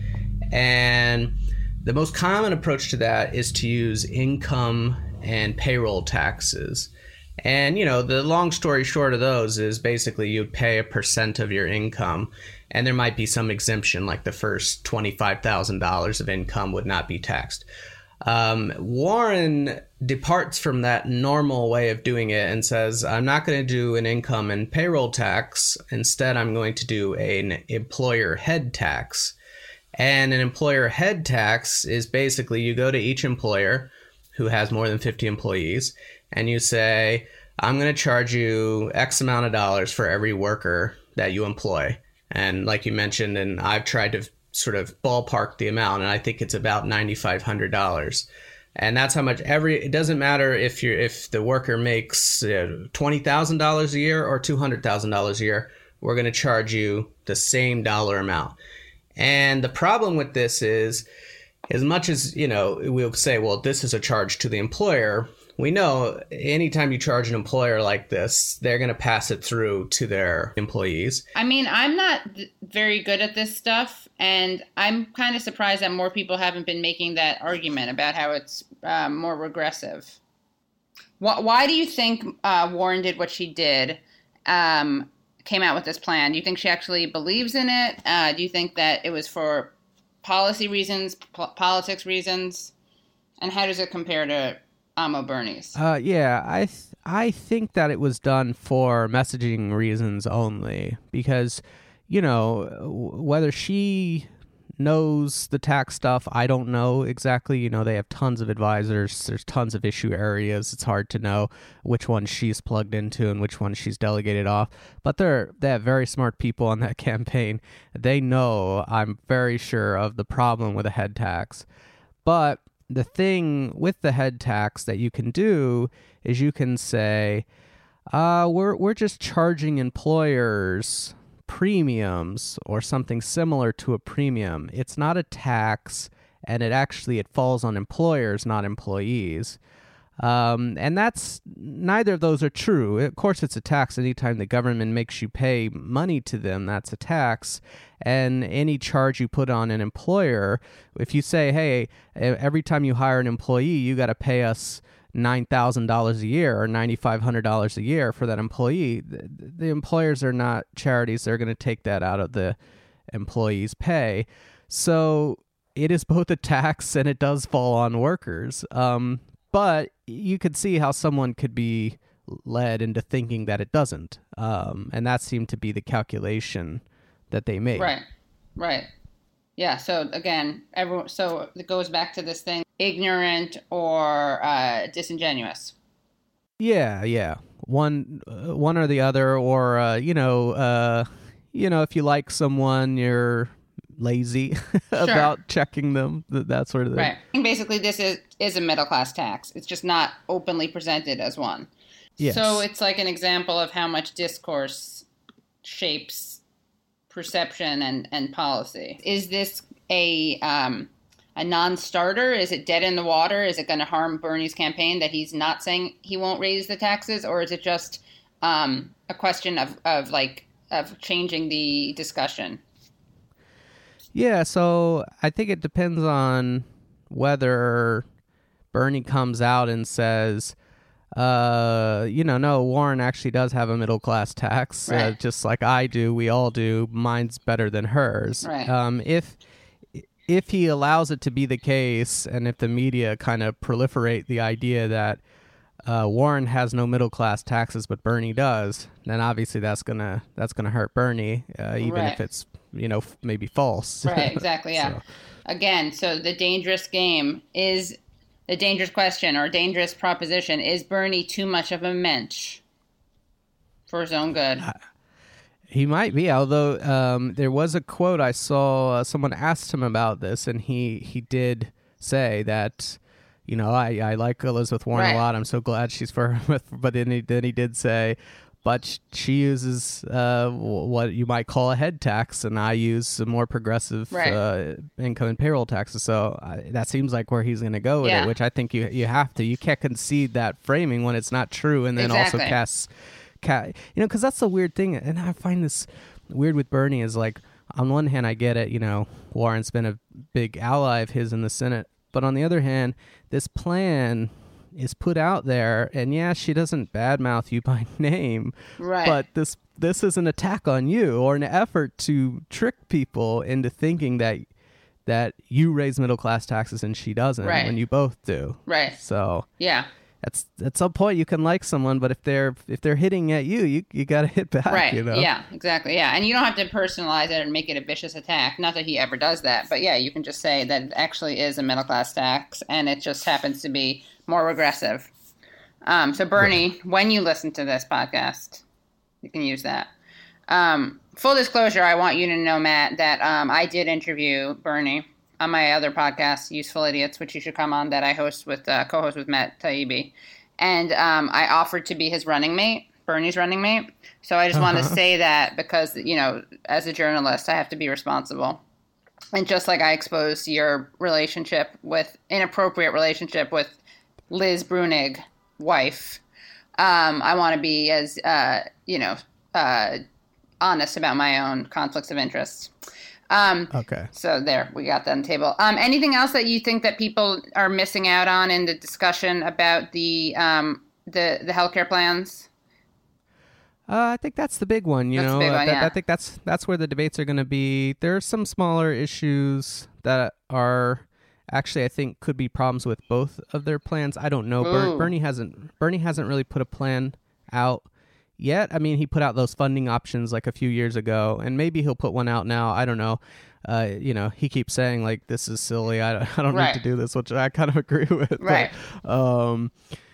And the most common approach to that is to use income and payroll taxes. And, you know, the long story short of those is basically you'd pay a percent of your income, and there might be some exemption, like the first twenty-five thousand dollars of income would not be taxed. Um, Warren departs from that normal way of doing it and says, I'm not going to do an income and payroll tax. Instead, I'm going to do an employer head tax. And an employer head tax is basically you go to each employer who has more than fifty employees and you say, I'm going to charge you X amount of dollars for every worker that you employ. And like you mentioned, and I've tried to sort of ballpark the amount, and I think it's about nine thousand five hundred dollars. And that's how much every, it doesn't matter if you're, if the worker makes uh, twenty thousand dollars a year or two hundred thousand dollars a year, we're going to charge you the same dollar amount. And the problem with this is, as much as, you know, we'll say, well, this is a charge to the employer, we know anytime you charge an employer like this, they're going to pass it through to their employees. I mean, I'm not th- very good at this stuff, and I'm kind of surprised that more people haven't been making that argument about how it's um, more regressive. Why, why do you think uh, Warren did what she did, um, came out with this plan? Do you think she actually believes in it? Uh, do you think that it was for policy reasons, po- politics reasons? And how does it compare to Amo Bernie's? Uh, yeah, I th- I think that it was done for messaging reasons only because, you know, w- whether she knows the tax stuff, I don't know exactly. You know, they have tons of advisors. There's tons of issue areas. It's hard to know which one she's plugged into and which one she's delegated off. But they're they have very smart people on that campaign. They know, I'm very sure, of the problem with a head tax. But the thing with the head tax that you can do is you can say, uh, we're we're just charging employers premiums or something similar to a premium. It's not a tax, and it actually it falls on employers, not employees. Um, and that's neither of those are true. Of course, it's a tax. Anytime the government makes you pay money to them, that's a tax. And any charge you put on an employer, if you say, hey, every time you hire an employee, you got to pay us nine thousand dollars a year or nine thousand five hundred dollars a year for that employee, the, the employers are not charities. They're going to take that out of the employee's pay. So it is both a tax and it does fall on workers. Um, but you could see how someone could be led into thinking that it doesn't. Um, and that seemed to be the calculation that they made. Right, right. Yeah, so again, everyone, so it goes back to this thing, ignorant or uh, disingenuous. Yeah, yeah. One uh, one or the other, or, uh, you know, uh, you know, if you like someone, you're lazy about sure. checking them, that sort of thing. Right. And basically, this is, is a middle-class tax. It's just not openly presented as one. Yes. So it's like an example of how much discourse shapes perception and, and policy. Is this a um, a non-starter? Is it dead in the water? Is it going to harm Bernie's campaign that he's not saying he won't raise the taxes? Or is it just um, a question of, of like of changing the discussion? Yeah, so I think it depends on whether Bernie comes out and says, uh, you know, no, Warren actually does have a middle class tax, right. uh, just like I do. We all do. Mine's better than hers. Right. Um, if if he allows it to be the case, and if the media kind of proliferate the idea that uh, Warren has no middle class taxes, but Bernie does, then obviously that's gonna that's gonna hurt Bernie, uh, even right. if it's you know f- maybe false. Right. Exactly. Yeah. so. Again, so the dangerous game is. The dangerous question or dangerous proposition, is Bernie too much of a mensch for his own good? Uh, he might be, although um, there was a quote I saw, uh, someone asked him about this, and he, he did say that, you know, I, I like Elizabeth Warren right. a lot. I'm so glad she's for him. But then he, then he did say, but she uses uh, what you might call a head tax, and I use a more progressive right. uh, income and payroll taxes. So uh, that seems like where he's going to go with yeah. it, which I think you you have to. You can't concede that framing when it's not true, and then exactly. also cast, ca- you know, because that's the weird thing. And I find this weird with Bernie is like, on one hand, I get it. You know, Warren's been a big ally of his in the Senate, but on the other hand, this plan is put out there, and yeah, she doesn't badmouth you by name, right. but this this is an attack on you or an effort to trick people into thinking that that you raise middle class taxes and she doesn't, right. when you both do. Right. So yeah, at at some point you can like someone, but if they're if they're hitting at you, you you got to hit back. Right. You know? Yeah. Exactly. Yeah. And you don't have to personalize it and make it a vicious attack. Not that he ever does that, but yeah, you can just say that it actually is a middle class tax, and it just happens to be more regressive. Um, so Bernie, right. when you listen to this podcast, you can use that. Um, full disclosure, I want you to know, Matt, that um, I did interview Bernie on my other podcast, Useful Idiots, which you should come on, that I host with, uh, co-host with Matt Taibbi. And um, I offered to be his running mate, Bernie's running mate. So I just uh-huh. want to say that because, you know, as a journalist, I have to be responsible. And just like I exposed your relationship with, inappropriate relationship with Liz Bruenig, wife, um, I want to be as, uh, you know, uh, honest about my own conflicts of interest. Um, okay. So there, we got that on the table. Um, anything else that you think that people are missing out on in the discussion about the um, the the healthcare plans? Uh, I think that's the big one. You that's know, the big one, uh, that, yeah. I think that's that's where the debates are going to be. There are some smaller issues that are actually, I think, could be problems with both of their plans. I don't know. Ber- Bernie hasn't Bernie hasn't really put a plan out yet. I mean, he put out those funding options like a few years ago, and maybe he'll put one out now. I don't know. Uh, you know, he keeps saying like, "This is silly. I don't, I don't right. need to do this," which I kind of agree with. Right. But, um,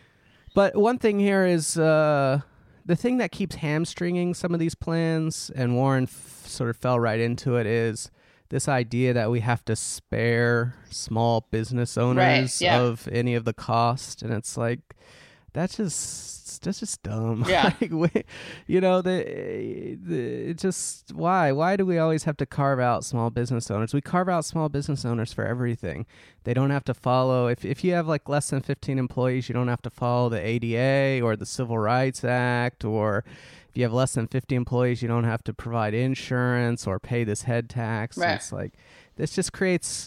but one thing here is uh, the thing that keeps hamstringing some of these plans, and Warren f- sort of fell right into it, is this idea that we have to spare small business owners right. yeah. of any of the cost, and it's like that's just. That's just dumb. Yeah. like, we, you know, the, the it just why why do we always have to carve out small business owners? We carve out small business owners for everything. They don't have to follow. If if you have like less than fifteen employees, you don't have to follow the A D A or the Civil Rights Act. Or if you have less than fifty employees, you don't have to provide insurance or pay this head tax. Right. It's like this just creates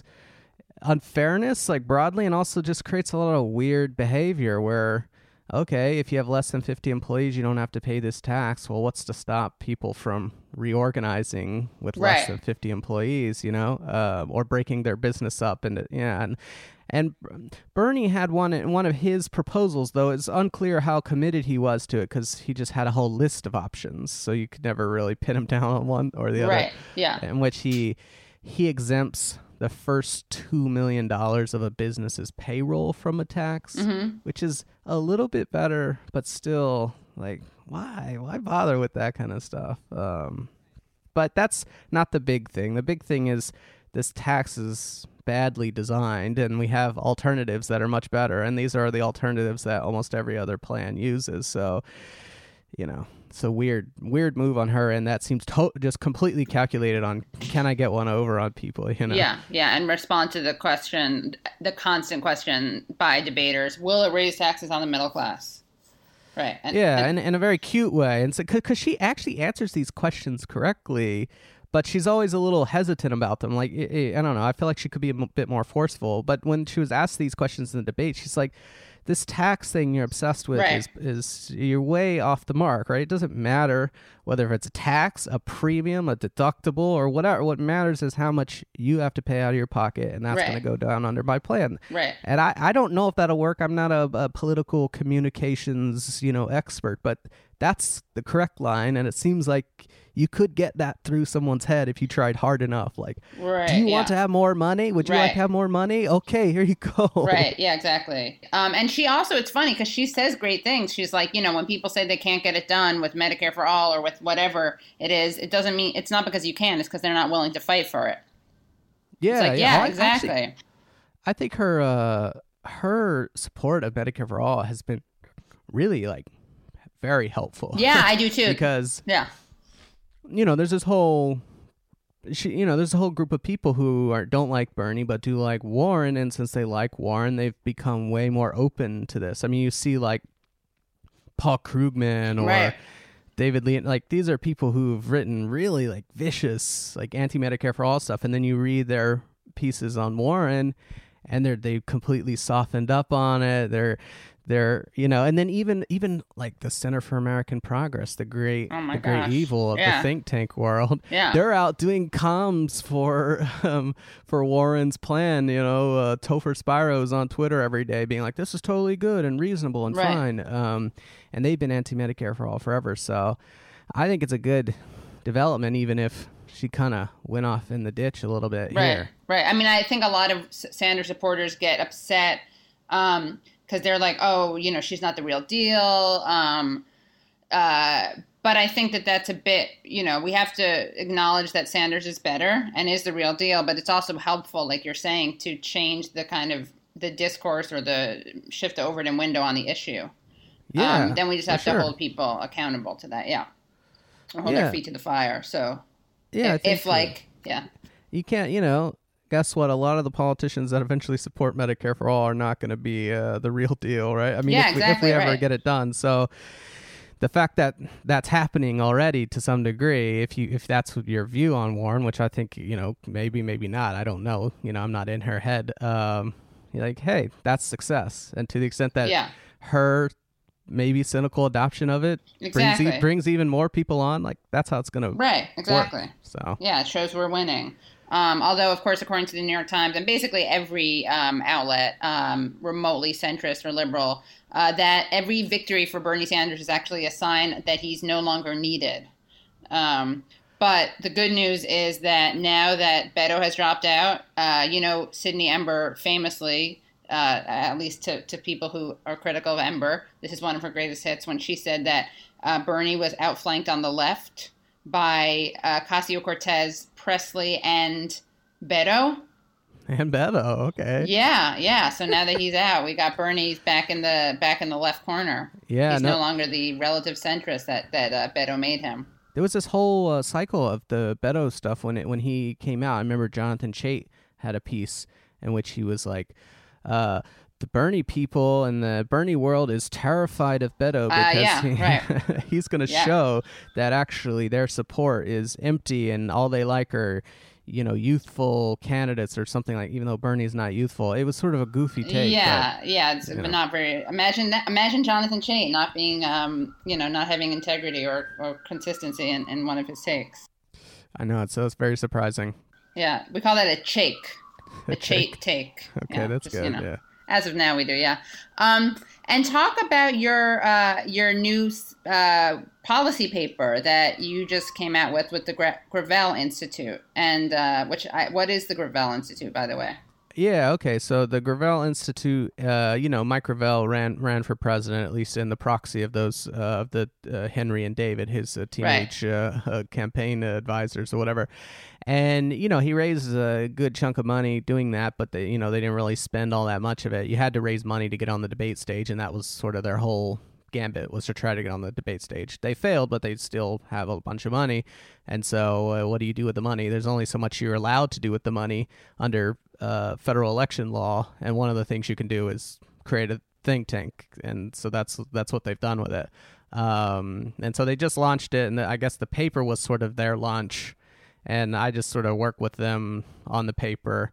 unfairness, like broadly, and also just creates a lot of weird behavior where. Okay, if you have less than fifty employees, you don't have to pay this tax. Well, what's to stop people from reorganizing with less right. than fifty employees, you know, uh, or breaking their business up? And yeah, and, and Bernie had one one of his proposals, though it's unclear how committed he was to it because he just had a whole list of options, so you could never really pin him down on one or the other. Right. Yeah. In which he he exempts the first two million dollars of a business's payroll from a tax, mm-hmm. which is a little bit better, but still, like, why? Why bother with that kind of stuff? Um, but that's not the big thing. The big thing is this tax is badly designed, and we have alternatives that are much better, and these are the alternatives that almost every other plan uses. So, you know, it's a weird, weird move on her, and that seems to- just completely calculated on, can I get one over on people, you know? Yeah, yeah, and respond to the question, the constant question by debaters, will it raise taxes on the middle class? Right. And, yeah, and, in, in a very cute way. And so, because she actually answers these questions correctly, but she's always a little hesitant about them. Like, I, I don't know, I feel like she could be a m- bit more forceful. But when she was asked these questions in the debate, she's like, this tax thing you're obsessed with right. is, is you're way off the mark, right? It doesn't matter whether it's a tax, a premium, a deductible, or whatever. What matters is how much you have to pay out of your pocket, and that's right. going to go down under my plan. Right. And I, I don't know if that'll work. I'm not a, a political communications, you know, expert, but that's the correct line, and it seems like you could get that through someone's head if you tried hard enough. Like, right, do you yeah. want to have more money? Would you right. like to have more money? Okay, here you go. Right, yeah, exactly. Um, and she also, it's funny because she says great things. She's like, you know, when people say they can't get it done with Medicare for All or with whatever it is, it doesn't mean, it's not because you can, it's because they're not willing to fight for it. Yeah, it's like, yeah, yeah I, exactly. Actually, I think her uh, her support of Medicare for All has been really, like, very helpful. Yeah, I do too. Because, yeah. you know, there's this whole, she, you know, there's a whole group of people who are, don't like Bernie, but do like Warren. And since they like Warren, they've become way more open to this. I mean, you see like Paul Krugman or right. David Lee, like these are people who've written really like vicious, like anti-Medicare for All stuff. And then you read their pieces on Warren and they're, they've completely softened up on it. They're, They're, you know, and then even even like the Center for American Progress, the great oh my the great gosh. evil of yeah. the think tank world. Yeah. They're out doing comms for um, for Warren's plan. You know, uh, Topher Spiro's on Twitter every day being like, this is totally good and reasonable and right. fine. Um, and they've been anti-Medicare for all forever. So I think it's a good development, even if she kind of went off in the ditch a little bit right. here. Right. I mean, I think a lot of Sanders supporters get upset um, because they're like, oh, you know, she's not the real deal. Um, uh, but I think that that's a bit, you know, we have to acknowledge that Sanders is better and is the real deal. But it's also helpful, like you're saying, to change the kind of the discourse or the shift the Overton window on the issue. Yeah. Um, then we just have to sure. hold people accountable to that. Yeah. Or hold Yeah. their feet to the fire. So Yeah, I if, think if so. like, yeah. You can't, you know, guess what? A lot of the politicians that eventually support Medicare for all are not going to be uh, the real deal, right? I mean, Yeah, if, we, exactly if we ever right. get it done. So the fact that that's happening already to some degree, if you if that's your view on Warren, which I think, you know, maybe, maybe not, I don't know. You know, I'm not in her head. Um, you're like, hey, that's success. And to the extent that Yeah. her maybe cynical adoption of it Exactly. brings, e- brings even more people on, like that's how it's going to Right, exactly. work. So Yeah, it shows we're winning. Um, although, of course, according to the New York Times and basically every um, outlet, um, remotely centrist or liberal, uh, that every victory for Bernie Sanders is actually a sign that he's no longer needed. Um, but the good news is that now that Beto has dropped out, uh, you know, Sydney Ember famously, uh, at least to, to people who are critical of Ember, this is one of her greatest hits when she said that uh, Bernie was outflanked on the left by uh, Ocasio-Cortez, Presley, and Beto. and Beto, okay. Yeah, yeah. So now that he's out, we got Bernie's back in the back in the left corner. Yeah, he's no- no, longer the relative centrist that that uh, Beto made him. There was this whole uh, cycle of the Beto stuff when it when he came out. I remember Jonathan Chait had a piece in which he was like, uh, the Bernie people and the Bernie world is terrified of Beto Uh, because yeah, he- right. he's going to Yeah. show that actually their support is empty and all they like are, you know, youthful candidates or something like. Even though Bernie's not youthful, it was sort of a goofy take. yeah, but, yeah. It's you know. but not very. Imagine that. Imagine Jonathan Chait not being, um, you know, not having integrity or, or consistency in, in one of his takes. I know it's so it's very surprising. Yeah, we call that a chake. A A chake take. Okay, Yeah, that's just, good. you know. Yeah. As of now, we do, yeah. Um, and talk about your uh, your new uh, policy paper that you just came out with with the Gra- Gravel Institute, and uh, which I, what is the Gravel Institute, by the way? Yeah, okay. So the Gravel Institute, uh, you know, Mike Gravel ran ran for president, at least in the proxy of those uh, of the uh, Henry and David, his uh, teenage uh, uh, campaign advisors or whatever. And you know, he raised a good chunk of money doing that, but they, you know, they didn't really spend all that much of it. You had to raise money to get on the debate stage, and that was sort of their whole gambit, was to try to get on the debate stage. They failed, but they still have a bunch of money. And so uh, what do you do with the money? There's only so much you're allowed to do with the money under uh, federal election law. And one of the things you can do is create a think tank. And so that's that's what they've done with it. Um, and so they just launched it. And I guess the paper was sort of their launch. And I just sort of work with them on the paper.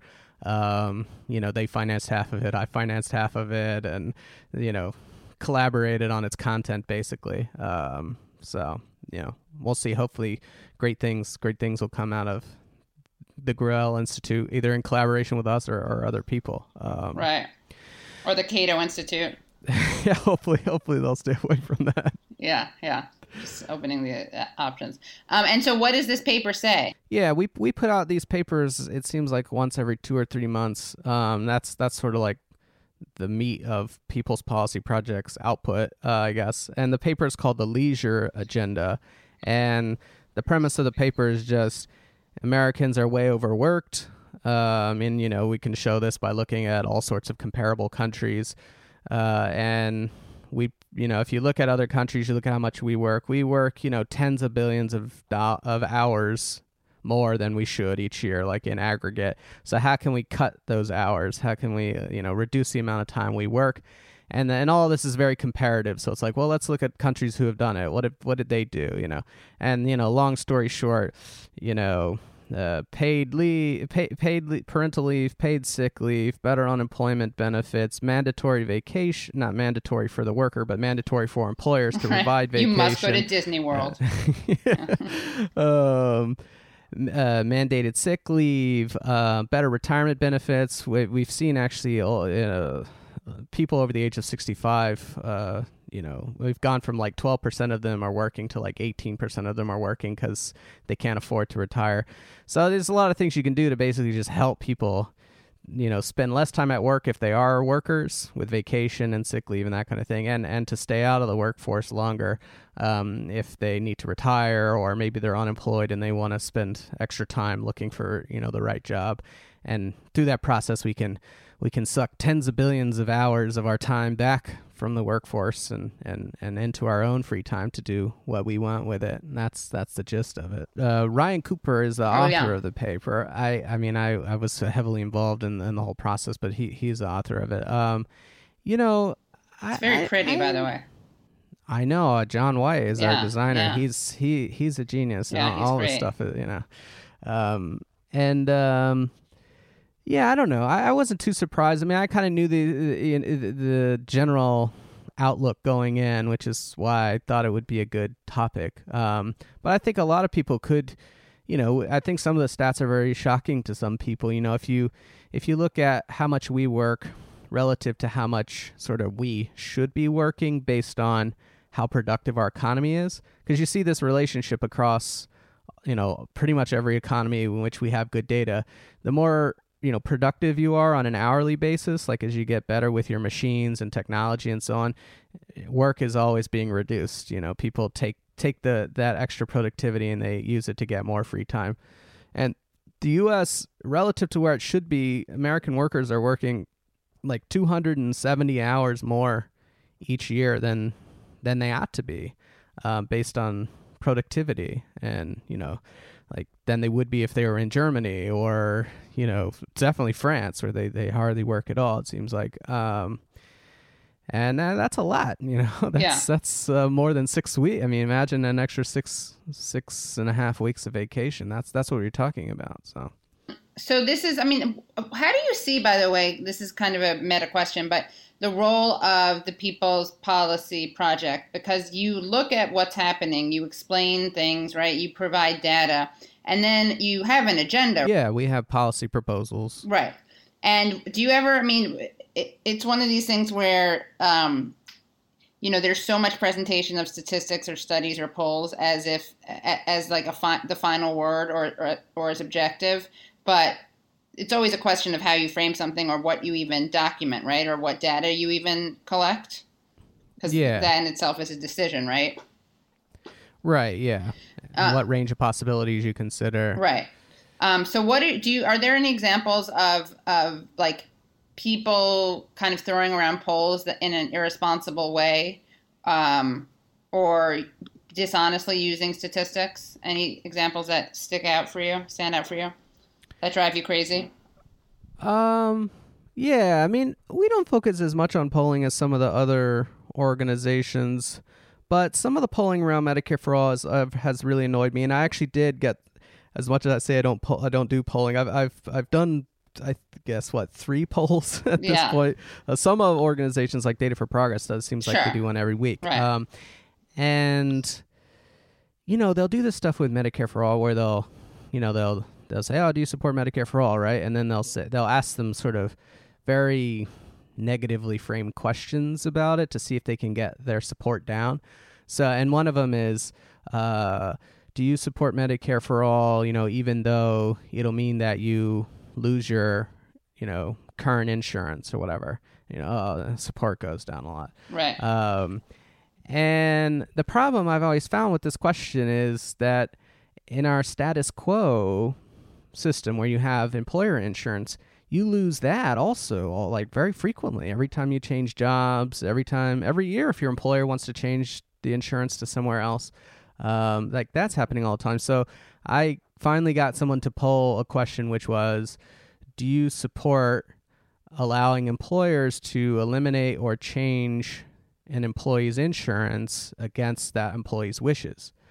Um, you know, they financed half of it. I financed half of it. And, you know, collaborated on its content basically. Um, so, you know, we'll see. Hopefully great things, great things will come out of the Gravel Institute, either in collaboration with us or, or other people. Um, Right. Or the Cato Institute. yeah, hopefully, hopefully they'll stay away from that. Yeah, yeah. Just opening the uh, options. Um, and so what does this paper say? Yeah, we we put out these papers, it seems like once every two or three months. Um, that's that's sort of like the meat of People's Policy Project's output, uh, I guess. And the paper is called The Leisure Agenda. And the premise of the paper is just Americans are way overworked. Um, and, you know, we can show this by looking at all sorts of comparable countries. Uh, and we, you know, if you look at other countries, you look at how much we work. We work, you know, tens of billions of do- of hours more than we should each year, like in aggregate. So how can we cut those hours? How can we, uh, you know, reduce the amount of time we work? And and all of this is very comparative. So it's like, well, let's look at countries who have done it. What did, what did they do, you know? And, you know, long story short, you know, uh, paid leave, pay, paid le- parental leave, paid sick leave, better unemployment benefits, mandatory vacation, not mandatory for the worker, but mandatory for employers to provide vacation. You must go to Disney World. um, uh, mandated sick leave, uh, better retirement benefits. We, we've seen actually uh, people over the age of sixty-five, uh, you know, we've gone from like twelve percent of them are working to like eighteen percent of them are working because they can't afford to retire. So there's a lot of things you can do to basically just help people, you know, spend less time at work if they are workers with vacation and sick leave and that kind of thing, and, and to stay out of the workforce longer um, if they need to retire, or maybe they're unemployed and they want to spend extra time looking for, you know, the right job. And through that process, we can we can suck tens of billions of hours of our time back from the workforce and, and, and into our own free time to do what we want with it. And that's that's the gist of it. Uh, Ryan Cooper is the oh, author yeah. of the paper. I, I mean, I, I was heavily involved in, in the whole process, but he he's the author of it. Um, you know, it's very I, pretty, I, by the way. I know uh, John White is yeah, our designer. Yeah. He's he he's a genius. Yeah, and he's all great. this stuff, you know. Um, and um, yeah, I don't know. I, I wasn't too surprised. I mean, I kind of knew the, the the general outlook going in, which is why I thought it would be a good topic. Um, but I think a lot of people could, you know, I think some of the stats are very shocking to some people. You know, if you if you look at how much we work relative to how much sort of we should be working based on how productive our economy is, because you see this relationship across, you know, pretty much every economy in which we have good data. The more, you know, productive you are on an hourly basis, like as you get better with your machines and technology and so on, work is always being reduced. You know, people take take the that extra productivity and they use it to get more free time. And the U S, relative to where it should be, American workers are working like two hundred seventy hours more each year than than they ought to be, uh, based on productivity, and you know, like than they would be if they were in Germany or, you know, definitely France, where they, they hardly work at all, it seems like. Um, and uh, that's a lot, you know. That's yeah. that's uh, more than six weeks. I mean, imagine an extra six six and a half weeks of vacation. That's that's what you're talking about. So. So this is, I mean, how do you see, by the way, this is kind of a meta question, but the role of the People's Policy Project, because you look at what's happening, you explain things, right? You provide data, and then you have an agenda. Yeah, we have policy proposals. Right. And do you ever, I mean, it, it's one of these things where, um, you know, there's so much presentation of statistics or studies or polls as if, as like a fi- the final word or, or or as objective. But it's always a question of how you frame something or what you even document, right? Or what data you even collect. Because yeah. that in itself is a decision, right? Right, yeah. Uh, what range of possibilities you consider. Right. Um, so what do, do you, are there any examples of, of like people kind of throwing around polls that in an irresponsible way, um, or dishonestly using statistics? Any examples that stick out for you, stand out for you? That drive you crazy? Um, yeah, I mean, we don't focus as much on polling as some of the other organizations, but some of the polling around Medicare for All has, uh, has really annoyed me. And I actually did get, as much as I say I don't poll, I don't do polling, I've I've I've done, I guess what, three polls at this yeah. point. Uh, some of organizations like Data for Progress does seems like sure. they do one every week. Right. Um, and you know, they'll do this stuff with Medicare for All where they'll, you know, they'll. They'll say, "Oh, do you support Medicare for All?" Right, and then they'll say they'll ask them sort of very negatively framed questions about it to see if they can get their support down. So, and one of them is, uh, "Do you support Medicare for All? You know, even though it'll mean that you lose your, you know, current insurance or whatever. You know, uh, support goes down a lot." Right. Um, and the problem I've always found with this question is that in our status quo system where you have employer insurance, you lose that also, like very frequently. Every time you change jobs, every time, every year, if your employer wants to change the insurance to somewhere else, um, like that's happening all the time. So I finally got someone to poll a question, which was, do you support allowing employers to eliminate or change an employee's insurance against that employee's wishes?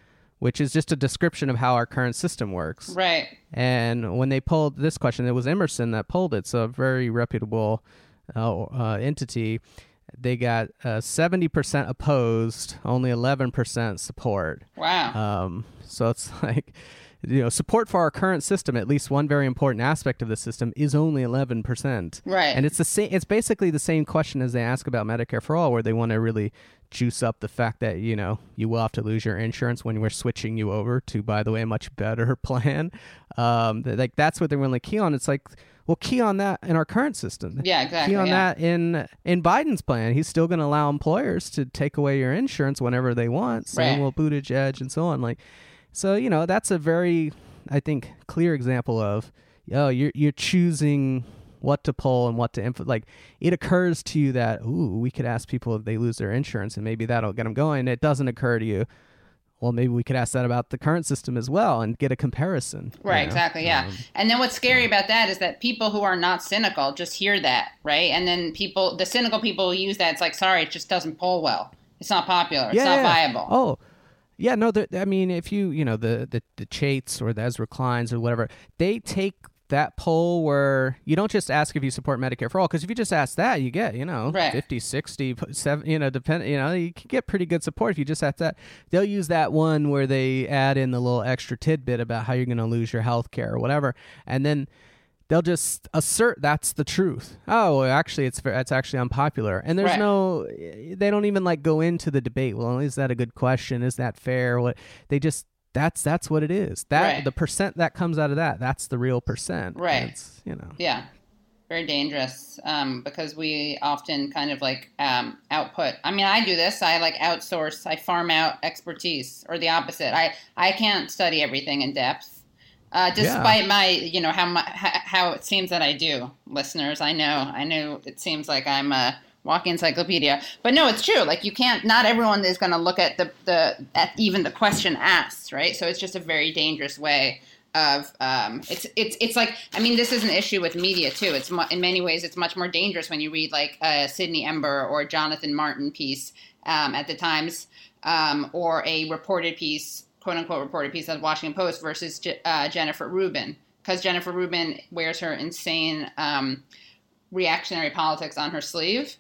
which is just a description of how our current system works. Right. And when they pulled this question, it was Emerson that pulled it, so a very reputable uh, uh, entity. They got uh, seventy percent opposed, only eleven percent support. Wow. Um, so it's like, you know, support for our current system, at least one very important aspect of the system, is only eleven percent. Right. And it's the same. It's basically the same question as they ask about Medicare for All, where they want to really juice up the fact that, you know, you will have to lose your insurance when we're switching you over to, by the way, a much better plan. Um, like that's what they're willing to key on. It's like, well, key on that in our current system. Yeah, exactly. Key on yeah. that in in Biden's plan. He's still going to allow employers to take away your insurance whenever they want. Same Right. will Buttigieg and so on. Like, so you know, that's a very, I think, clear example of, oh, you're you're choosing what to pull and what to inf- like. It occurs to you that, ooh, we could ask people if they lose their insurance and maybe that'll get them going. It doesn't occur to you, well, maybe we could ask that about the current system as well and get a comparison. Right, you know? exactly, yeah. Um, and then what's scary about that is that people who are not cynical just hear that, right? And then people, the cynical people use that. It's like, sorry, it just doesn't poll well. It's not popular. It's yeah, not yeah. viable. Oh, yeah, no, the, I mean, if you, you know, the, the, the Chates or the Ezra Kleins or whatever, they take that poll where you don't just ask if you support Medicare for All, because if you just ask that, you get, you know, right. fifty, sixty, seven, you know, depend, you know, you can get pretty good support if you just ask that. They'll use that one where they add in the little extra tidbit about how you're going to lose your health care or whatever, and then they'll just assert that's the truth. Oh, well, actually, it's it's actually unpopular, and there's right. no, they don't even like go into the debate. Well, is that a good question? Is that fair? What they just. That's that's what it is. That right. the percent that comes out of that, that's the real percent. Right. It's, you know. Yeah. Very dangerous um, because we often kind of like um, output. I mean, I do this. I like outsource. I farm out expertise, or the opposite. I, I can't study everything in depth, uh, despite yeah. my, you know, how my, how it seems that I do. Listeners, I know, I know. It seems like I'm a walking encyclopedia, but no, it's true. Like you can't. Not everyone is going to look at the the at even the question asked, right? So it's just a very dangerous way of um, it's it's it's like, I mean, this is an issue with media too. It's mu- in many ways it's much more dangerous when you read like a Sydney Ember or Jonathan Martin piece um, at the Times um, or a reported piece, quote unquote reported piece at the Washington Post versus uh, Jennifer Rubin, because Jennifer Rubin wears her insane um, reactionary politics on her sleeve.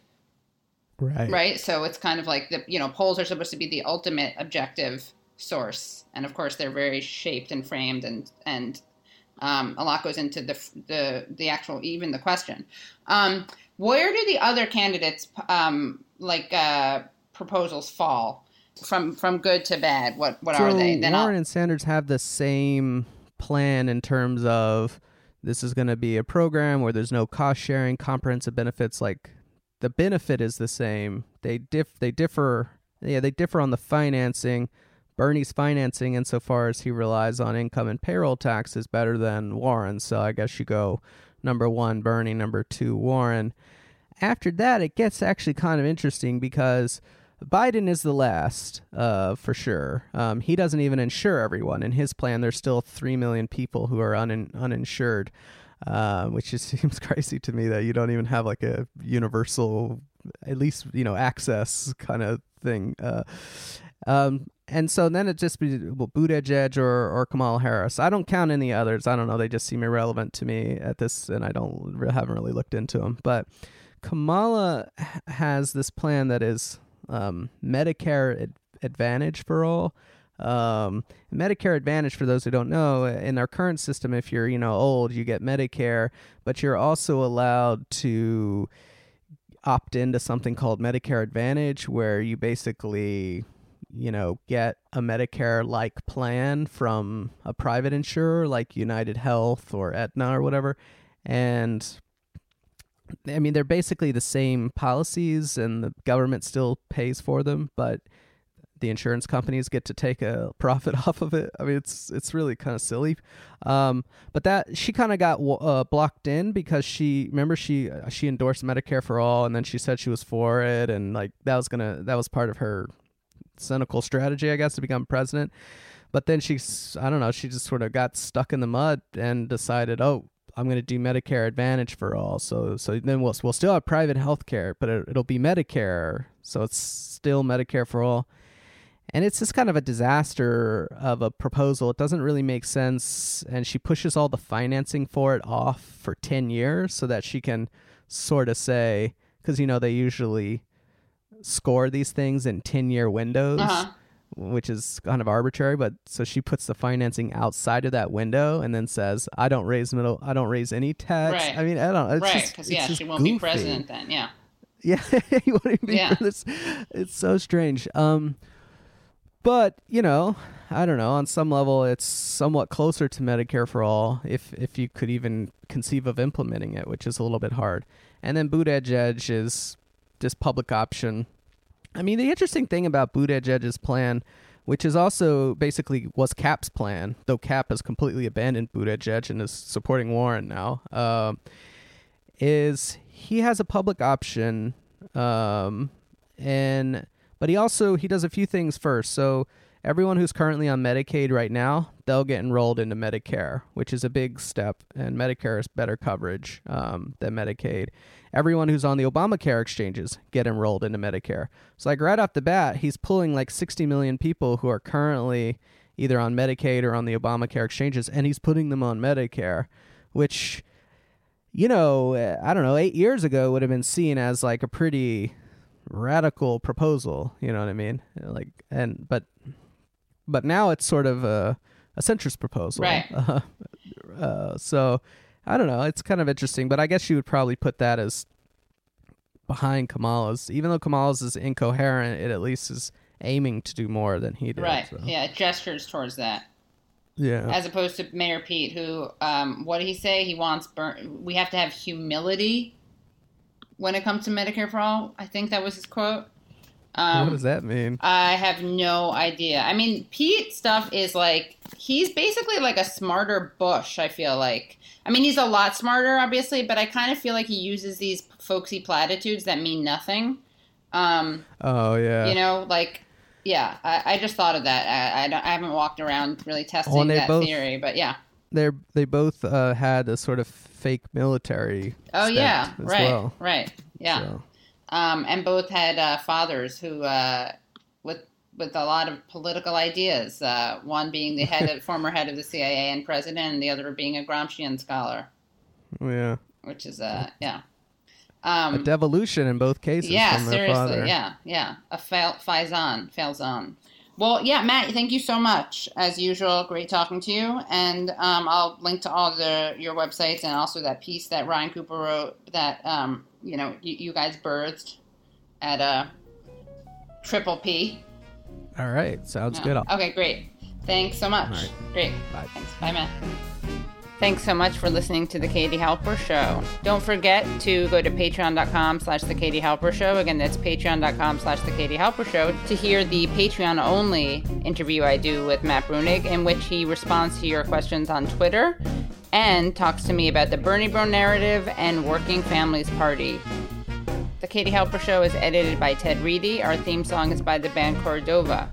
Right. Right. So it's kind of like the, you know, polls are supposed to be the ultimate objective source. And of course, they're very shaped and framed, and and um, a lot goes into the the the actual, even the question. Um, where do the other candidates um, like uh, proposals fall from from good to bad? What what so are they? Then Warren I'll... and Sanders have the same plan in terms of this is going to be a program where there's no cost sharing, comprehensive benefits. Like the benefit is the same. They diff they differ. Yeah, they differ on the financing. Bernie's financing, insofar as he relies on income and payroll tax, is better than Warren. So I guess you go number one, Bernie, number two, Warren. After that, it gets actually kind of interesting because Biden is the last, uh, for sure. Um, he doesn't even insure everyone. In his plan, there's still three million people who are un- uninsured, uh, which just seems crazy to me that you don't even have like a universal, at least, you know, access kind of thing. Uh, um, and so then it just be well, Buttigieg or, or Kamala Harris. I don't count any others. I don't know. They just seem irrelevant to me at this, and I don't haven't really looked into them. But Kamala has this plan that is um, Medicare ad- Advantage for all. Um, Medicare Advantage, for those who don't know, in our current system, if you're you know old, you get Medicare, but you're also allowed to opt into something called Medicare Advantage, where you basically you know, get a Medicare-like plan from a private insurer like United Health or Aetna or whatever. And, I mean, they're basically the same policies and the government still pays for them, but the insurance companies get to take a profit off of it. I mean, it's it's really kind of silly. Um, but that she kind of got uh, blocked in because she, remember she she endorsed Medicare for All, and then she said she was for it, and like that was gonna that was part of her cynical strategy, I guess, to become president. But then she's, I don't know, she just sort of got stuck in the mud and decided, oh, I'm going to do Medicare Advantage for all. So so then we'll we'll still have private health care, but it, it'll be Medicare. So it's still Medicare for all. And it's just kind of a disaster of a proposal. It doesn't really make sense. And she pushes all the financing for it off for ten years so that she can sort of say, because, you know, they usually score these things in ten-year windows, uh-huh. which is kind of arbitrary. But so she puts the financing outside of that window and then says, I don't raise middle, I don't raise any tax. Right. I mean, I don't know. It's right, because, yeah, she won't goofy. be president then, yeah. Yeah, you won't even be yeah. this. It's so strange. Um, But, you know, I don't know, on some level it's somewhat closer to Medicare for All, if if you could even conceive of implementing it, which is a little bit hard. And then Buttigieg is this public option. I mean, the interesting thing about Buttigieg's plan, which is also basically was Cap's plan, though Cap has completely abandoned Buttigieg and is supporting Warren now, uh, is he has a public option, um, and... But he also, he does a few things first. So everyone who's currently on Medicaid right now, they'll get enrolled into Medicare, which is a big step. And Medicare is better coverage um, than Medicaid. Everyone who's on the Obamacare exchanges get enrolled into Medicare. So like right off the bat, he's pulling like sixty million people who are currently either on Medicaid or on the Obamacare exchanges, and he's putting them on Medicare, which, you know, I don't know, eight years ago would have been seen as like a pretty radical proposal, you know what I mean? Like, and but but now it's sort of a, a centrist proposal, right? Uh, uh, so I don't know. It's kind of interesting, but I guess you would probably put that as behind Kamala's. Even though Kamala's is incoherent, it at least is aiming to do more than he did. Right? So. Yeah, it gestures towards that. Yeah. As opposed to Mayor Pete, who, um, what did he say? He wants burn. We have to have humility when it comes to Medicare for All. I think that was his quote. Um, what does that mean? I have no idea. I mean, Pete stuff is like, he's basically like a smarter Bush, I feel like. I mean, he's a lot smarter, obviously, but I kind of feel like he uses these folksy platitudes that mean nothing. Um, oh, yeah. You know, like, yeah, I, I just thought of that. I, I, don't, I haven't walked around really testing well, that both, theory, but yeah. They're, they both uh, had a sort of fake military Oh, yeah, as right, well. right, yeah. So. Um, and both had uh, fathers who, uh, with with a lot of political ideas. Uh, one being the head of, former head of the C I A and president, and the other being a Gramscian scholar. Yeah. Which is uh, yeah. Um, a devolution in both cases. Yeah, from their seriously. father. Yeah, yeah. A fail, Faison, Faison. Well, yeah, Matt, thank you so much. As usual, great talking to you. And um, I'll link to all the your websites and also that piece that Ryan Cooper wrote that, um, you know, you, you guys birthed at uh, Triple P. All right. Sounds Yeah. good. I'll- Okay, great. Thanks so much. All right. Great. Bye. Thanks. Bye, Matt. Thanks so much for listening to The Katie Halper Show. Don't forget to go to patreon.com slash The Katie Halper Show. Again, that's patreon.com slash The Katie Halper Show to hear the Patreon-only interview I do with Matt Bruenig, in which he responds to your questions on Twitter and talks to me about the Bernie Bro narrative and Working Families Party. The Katie Halper Show is edited by Ted Reedy. Our theme song is by the band Cordova.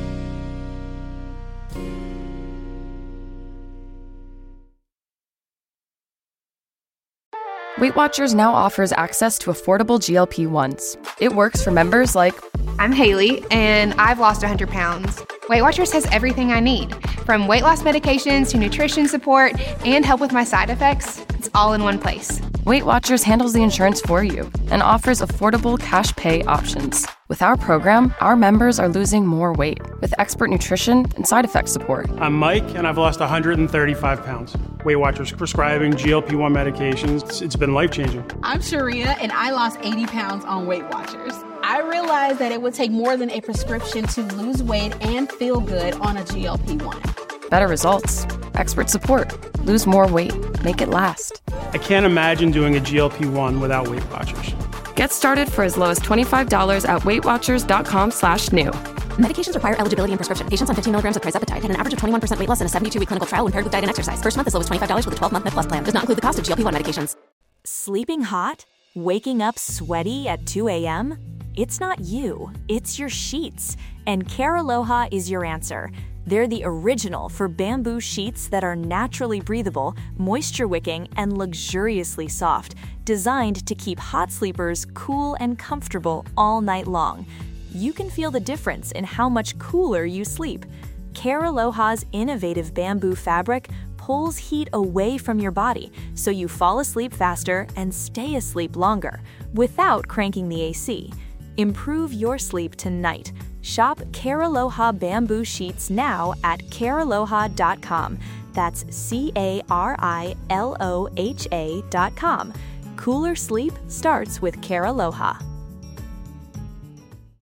Weight Watchers now offers access to affordable G L P ones. It works for members like... I'm Haley, and I've lost one hundred pounds. Weight Watchers has everything I need, from weight loss medications to nutrition support and help with my side effects. It's all in one place. Weight Watchers handles the insurance for you and offers affordable cash pay options. With our program, our members are losing more weight with expert nutrition and side effect support. I'm Mike, and I've lost one hundred thirty-five pounds. Weight Watchers prescribing G L P one medications. It's, it's been life-changing. I'm Sharia, and I lost eighty pounds on Weight Watchers. I realized that it would take more than a prescription to lose weight and feel good on a G L P one. Better results, expert support, lose more weight, make it last. I can't imagine doing a G L P one without Weight Watchers. Get started for as low as twenty-five dollars at weightwatchers.com slash new. Medications require eligibility and prescription. Patients on fifteen milligrams of trizepatide had an average of twenty-one percent weight loss in a seventy-two week clinical trial when paired with diet and exercise. First month as low as twenty-five dollars with a twelve month Med Plus plan. Does not include the cost of G L P one medications. Sleeping hot? Waking up sweaty at two a.m.? It's not you, it's your sheets. And Care Aloha is your answer. They're the original for bamboo sheets that are naturally breathable, moisture-wicking, and luxuriously soft, designed to keep hot sleepers cool and comfortable all night long. you can feel the difference in how much cooler you sleep. Care Aloha's innovative bamboo fabric pulls heat away from your body so you fall asleep faster and stay asleep longer without cranking the A C. Improve your sleep tonight. Shop Care Aloha bamboo sheets now at care aloha dot com. That's C A R I L O H A dot com. Cooler sleep starts with Care Aloha.